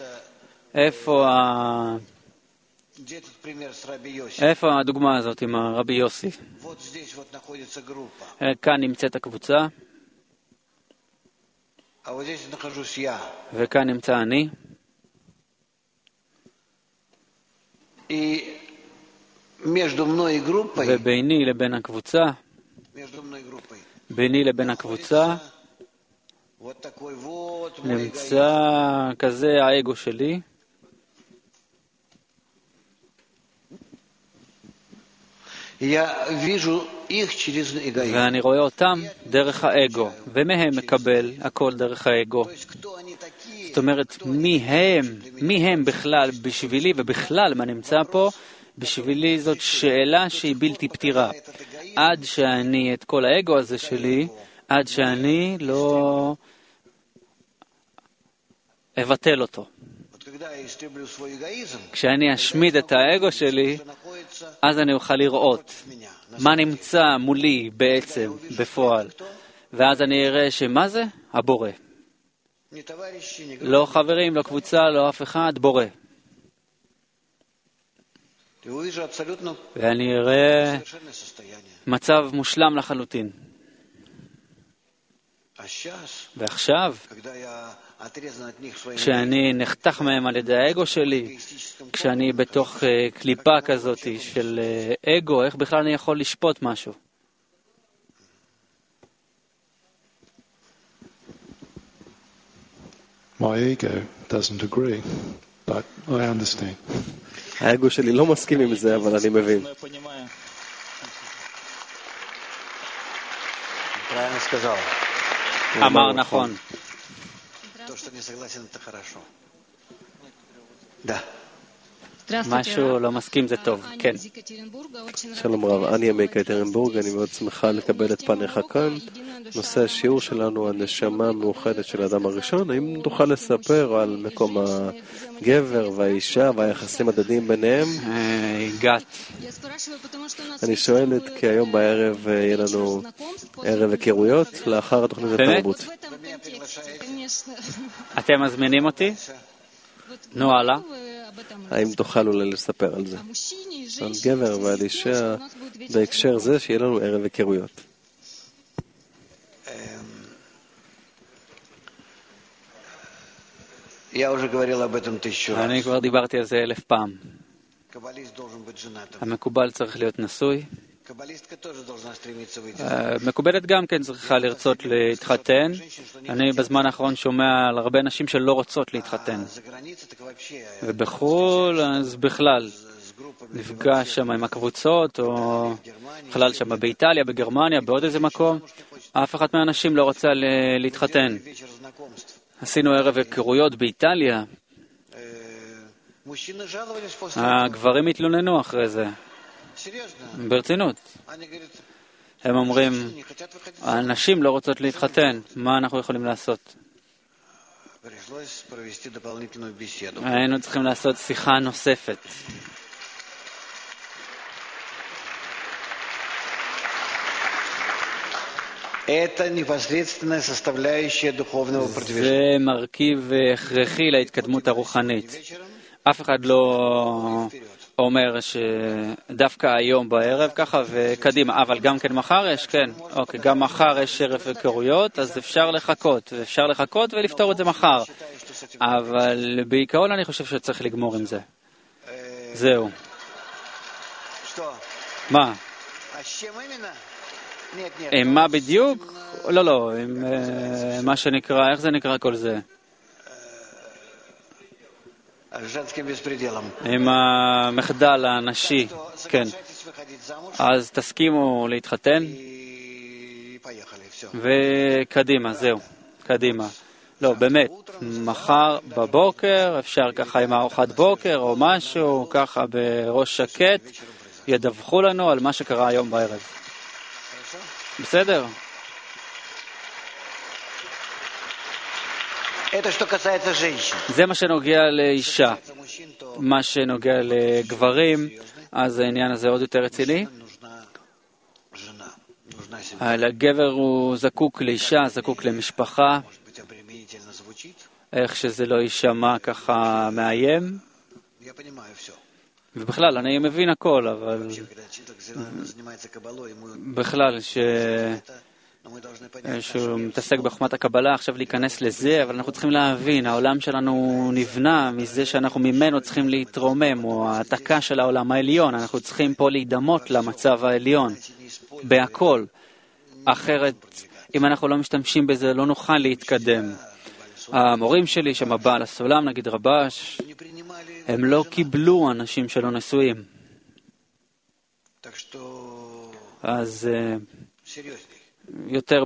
Speaker 5: איפה הדוגמה הזאת עם הרבי יוסי. כאן נמצאת הקבוצה, וכאן נמצא אני. וביני לבין הקבוצה, ביני לבין הקבוצה, נמצא כזה האגו שלי, ואני רואה אותם דרך האגו, ומהם מקבל הכל דרך האגו. זאת אומרת, מי הם בכלל בשבילי, ובכלל מה נמצא פה, בשבילי זאת שאלה שהיא בלתי פתירה. עד שאני את כל האגו הזה שלי, עד שאני לא אבטל אותו. כשאני אשמיד את האגו שלי, אז אני אוכל לראות מה נמצא מולי בעצם, בפועל. ואז אני אראה שמה זה? הבורא. לא חברים, לא קבוצה, לא אף אחד, בורא. ואני אראה מצב מושלם לחלוטין. ועכשיו, כשאני נחתך מהם על ידי האגו שלי, כשאני בתוך קליפה כזאת של אגו, איך בכלל אני יכול לשפוט משהו?
Speaker 7: My ego doesn't agree, but I understand.
Speaker 3: האגו שלי לא מסכים עם זה, אבל אני מבין.
Speaker 5: אמר נכון. משהו לא מסכים זה טוב, כן.
Speaker 3: שלום רב, אני מקייטרינבורג, אני מאוד שמחה לקבל את פניך כאן. נושא השיעור שלנו, הנשמה המאוחדת של האדם הראשון. האם תוכל לספר על מקום הגבר והאישה והיחסים הדדיים ביניהם?
Speaker 5: הגעת.
Speaker 3: אני שואלת כי היום בערב יהיה לנו ערב היכרויות לאחר התוכנית התרבות.
Speaker 5: אתם מזמינים אותי? נו, הלאה.
Speaker 3: האם תוכל אולי לספר על זה? על גבר ועל אישה בהקשר זה שיהיה לנו ערב היכרויות.
Speaker 5: אני כבר דיברתי על זה 1000 פעם. המקובל צריך להיות נשוי. מקובלת גם כן צריכה לרצות להתחתן. אני בזמן האחרון שומע על הרבה נשים שלא רוצות להתחתן. ובחול, אז בכלל, נפגש שם עם הקבוצות, או בכלל שם באיטליה, בגרמניה, בעוד איזה מקום, אף אחת מהאנשים לא רוצה להתחתן. עשינו ערב היכרויות באיטליה. הגברים התלוננו אחרי זה. ברצינות. הם אומרים, האנשים לא רוצות להתחתן, מה אנחנו יכולים לעשות? היינו צריכים לעשות שיחה נוספת. זה מרכיב הכרחי להתקדמות הרוחנית. אף אחד לא אומר שדווקא היום בערב ככה וקדימה, אבל גם כן מחר יש, כן, אוקיי, גם מחר יש ערב היכרויות, אז אפשר לחכות ולפתור את זה מחר. אבל בעיקרון אני חושב שצריך לגמור עם זה. זהו. מה? עם מה בדיוק? לא, עם מה שנקרא, איך זה נקרא כל זה? עם המחדל הנשי, כן. אז תסכימו להתחתן וקדימה, זהו, קדימה. לא, באמת, מחר בבוקר, אפשר ככה עם ארוחת בוקר או משהו, ככה בראש שקט, ידווחו לנו על מה שקרה היום בערב. בסדר? זה מה שנוגע לאישה. מה שנוגע לגברים, אז העניין הזה עוד יותר רציני. הגבר הוא זקוק לאישה, זקוק למשפחה. איך שזה לא יישמע ככה מאיים. ובכלל, אני מבין הכל, אבל בכלל שהוא מתעסק בחוכמת הקבלה, עכשיו להיכנס לזה, אבל אנחנו צריכים להבין, העולם שלנו נבנה מזה שאנחנו ממנו צריכים להתרומם, או העתקה של העולם העליון, אנחנו צריכים פה להידמות למצב העליון, בהכל. אחרת, אם אנחנו לא משתמשים בזה, לא נוכל להתקדם. המורים שלי, שם הבעל הסולם, נגיד רבש, הם לא קיבלו אנשים שלא נשואים. אז יותר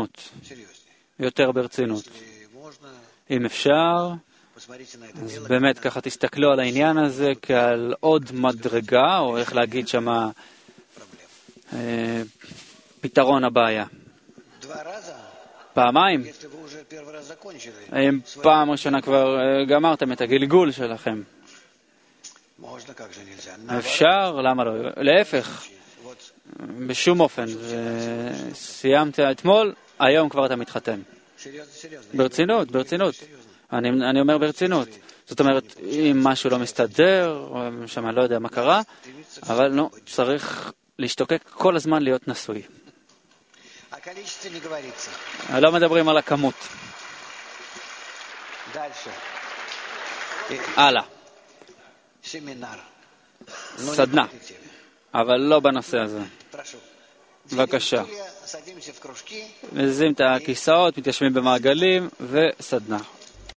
Speaker 5: ברצינות. אם אפשר, אז באמת ככה תסתכלו על העניין הזה כעל עוד מדרגה, או איך להגיד שמה פתרון הבעיה. פעמיים. אם פעם ראשונה כבר גמרתם את הגלגול שלכם. אפשר, למה לא? להפך, בשום אופן. סיימת אתמול, היום כבר אתה מתחתן. ברצינות, ברצינות. אני אומר ברצינות. זאת אומרת, אם משהו לא מסתדר, או שם אני לא יודע מה קרה, אבל לא, צריך להשתוקק כל הזמן להיות נשוי. לא מדברים על הכמות. הלאה. סדנה, אבל לא בנושא הזה. בבקשה. מזיזים את הכיסאות, מתיישבים במעגלים וסדנה.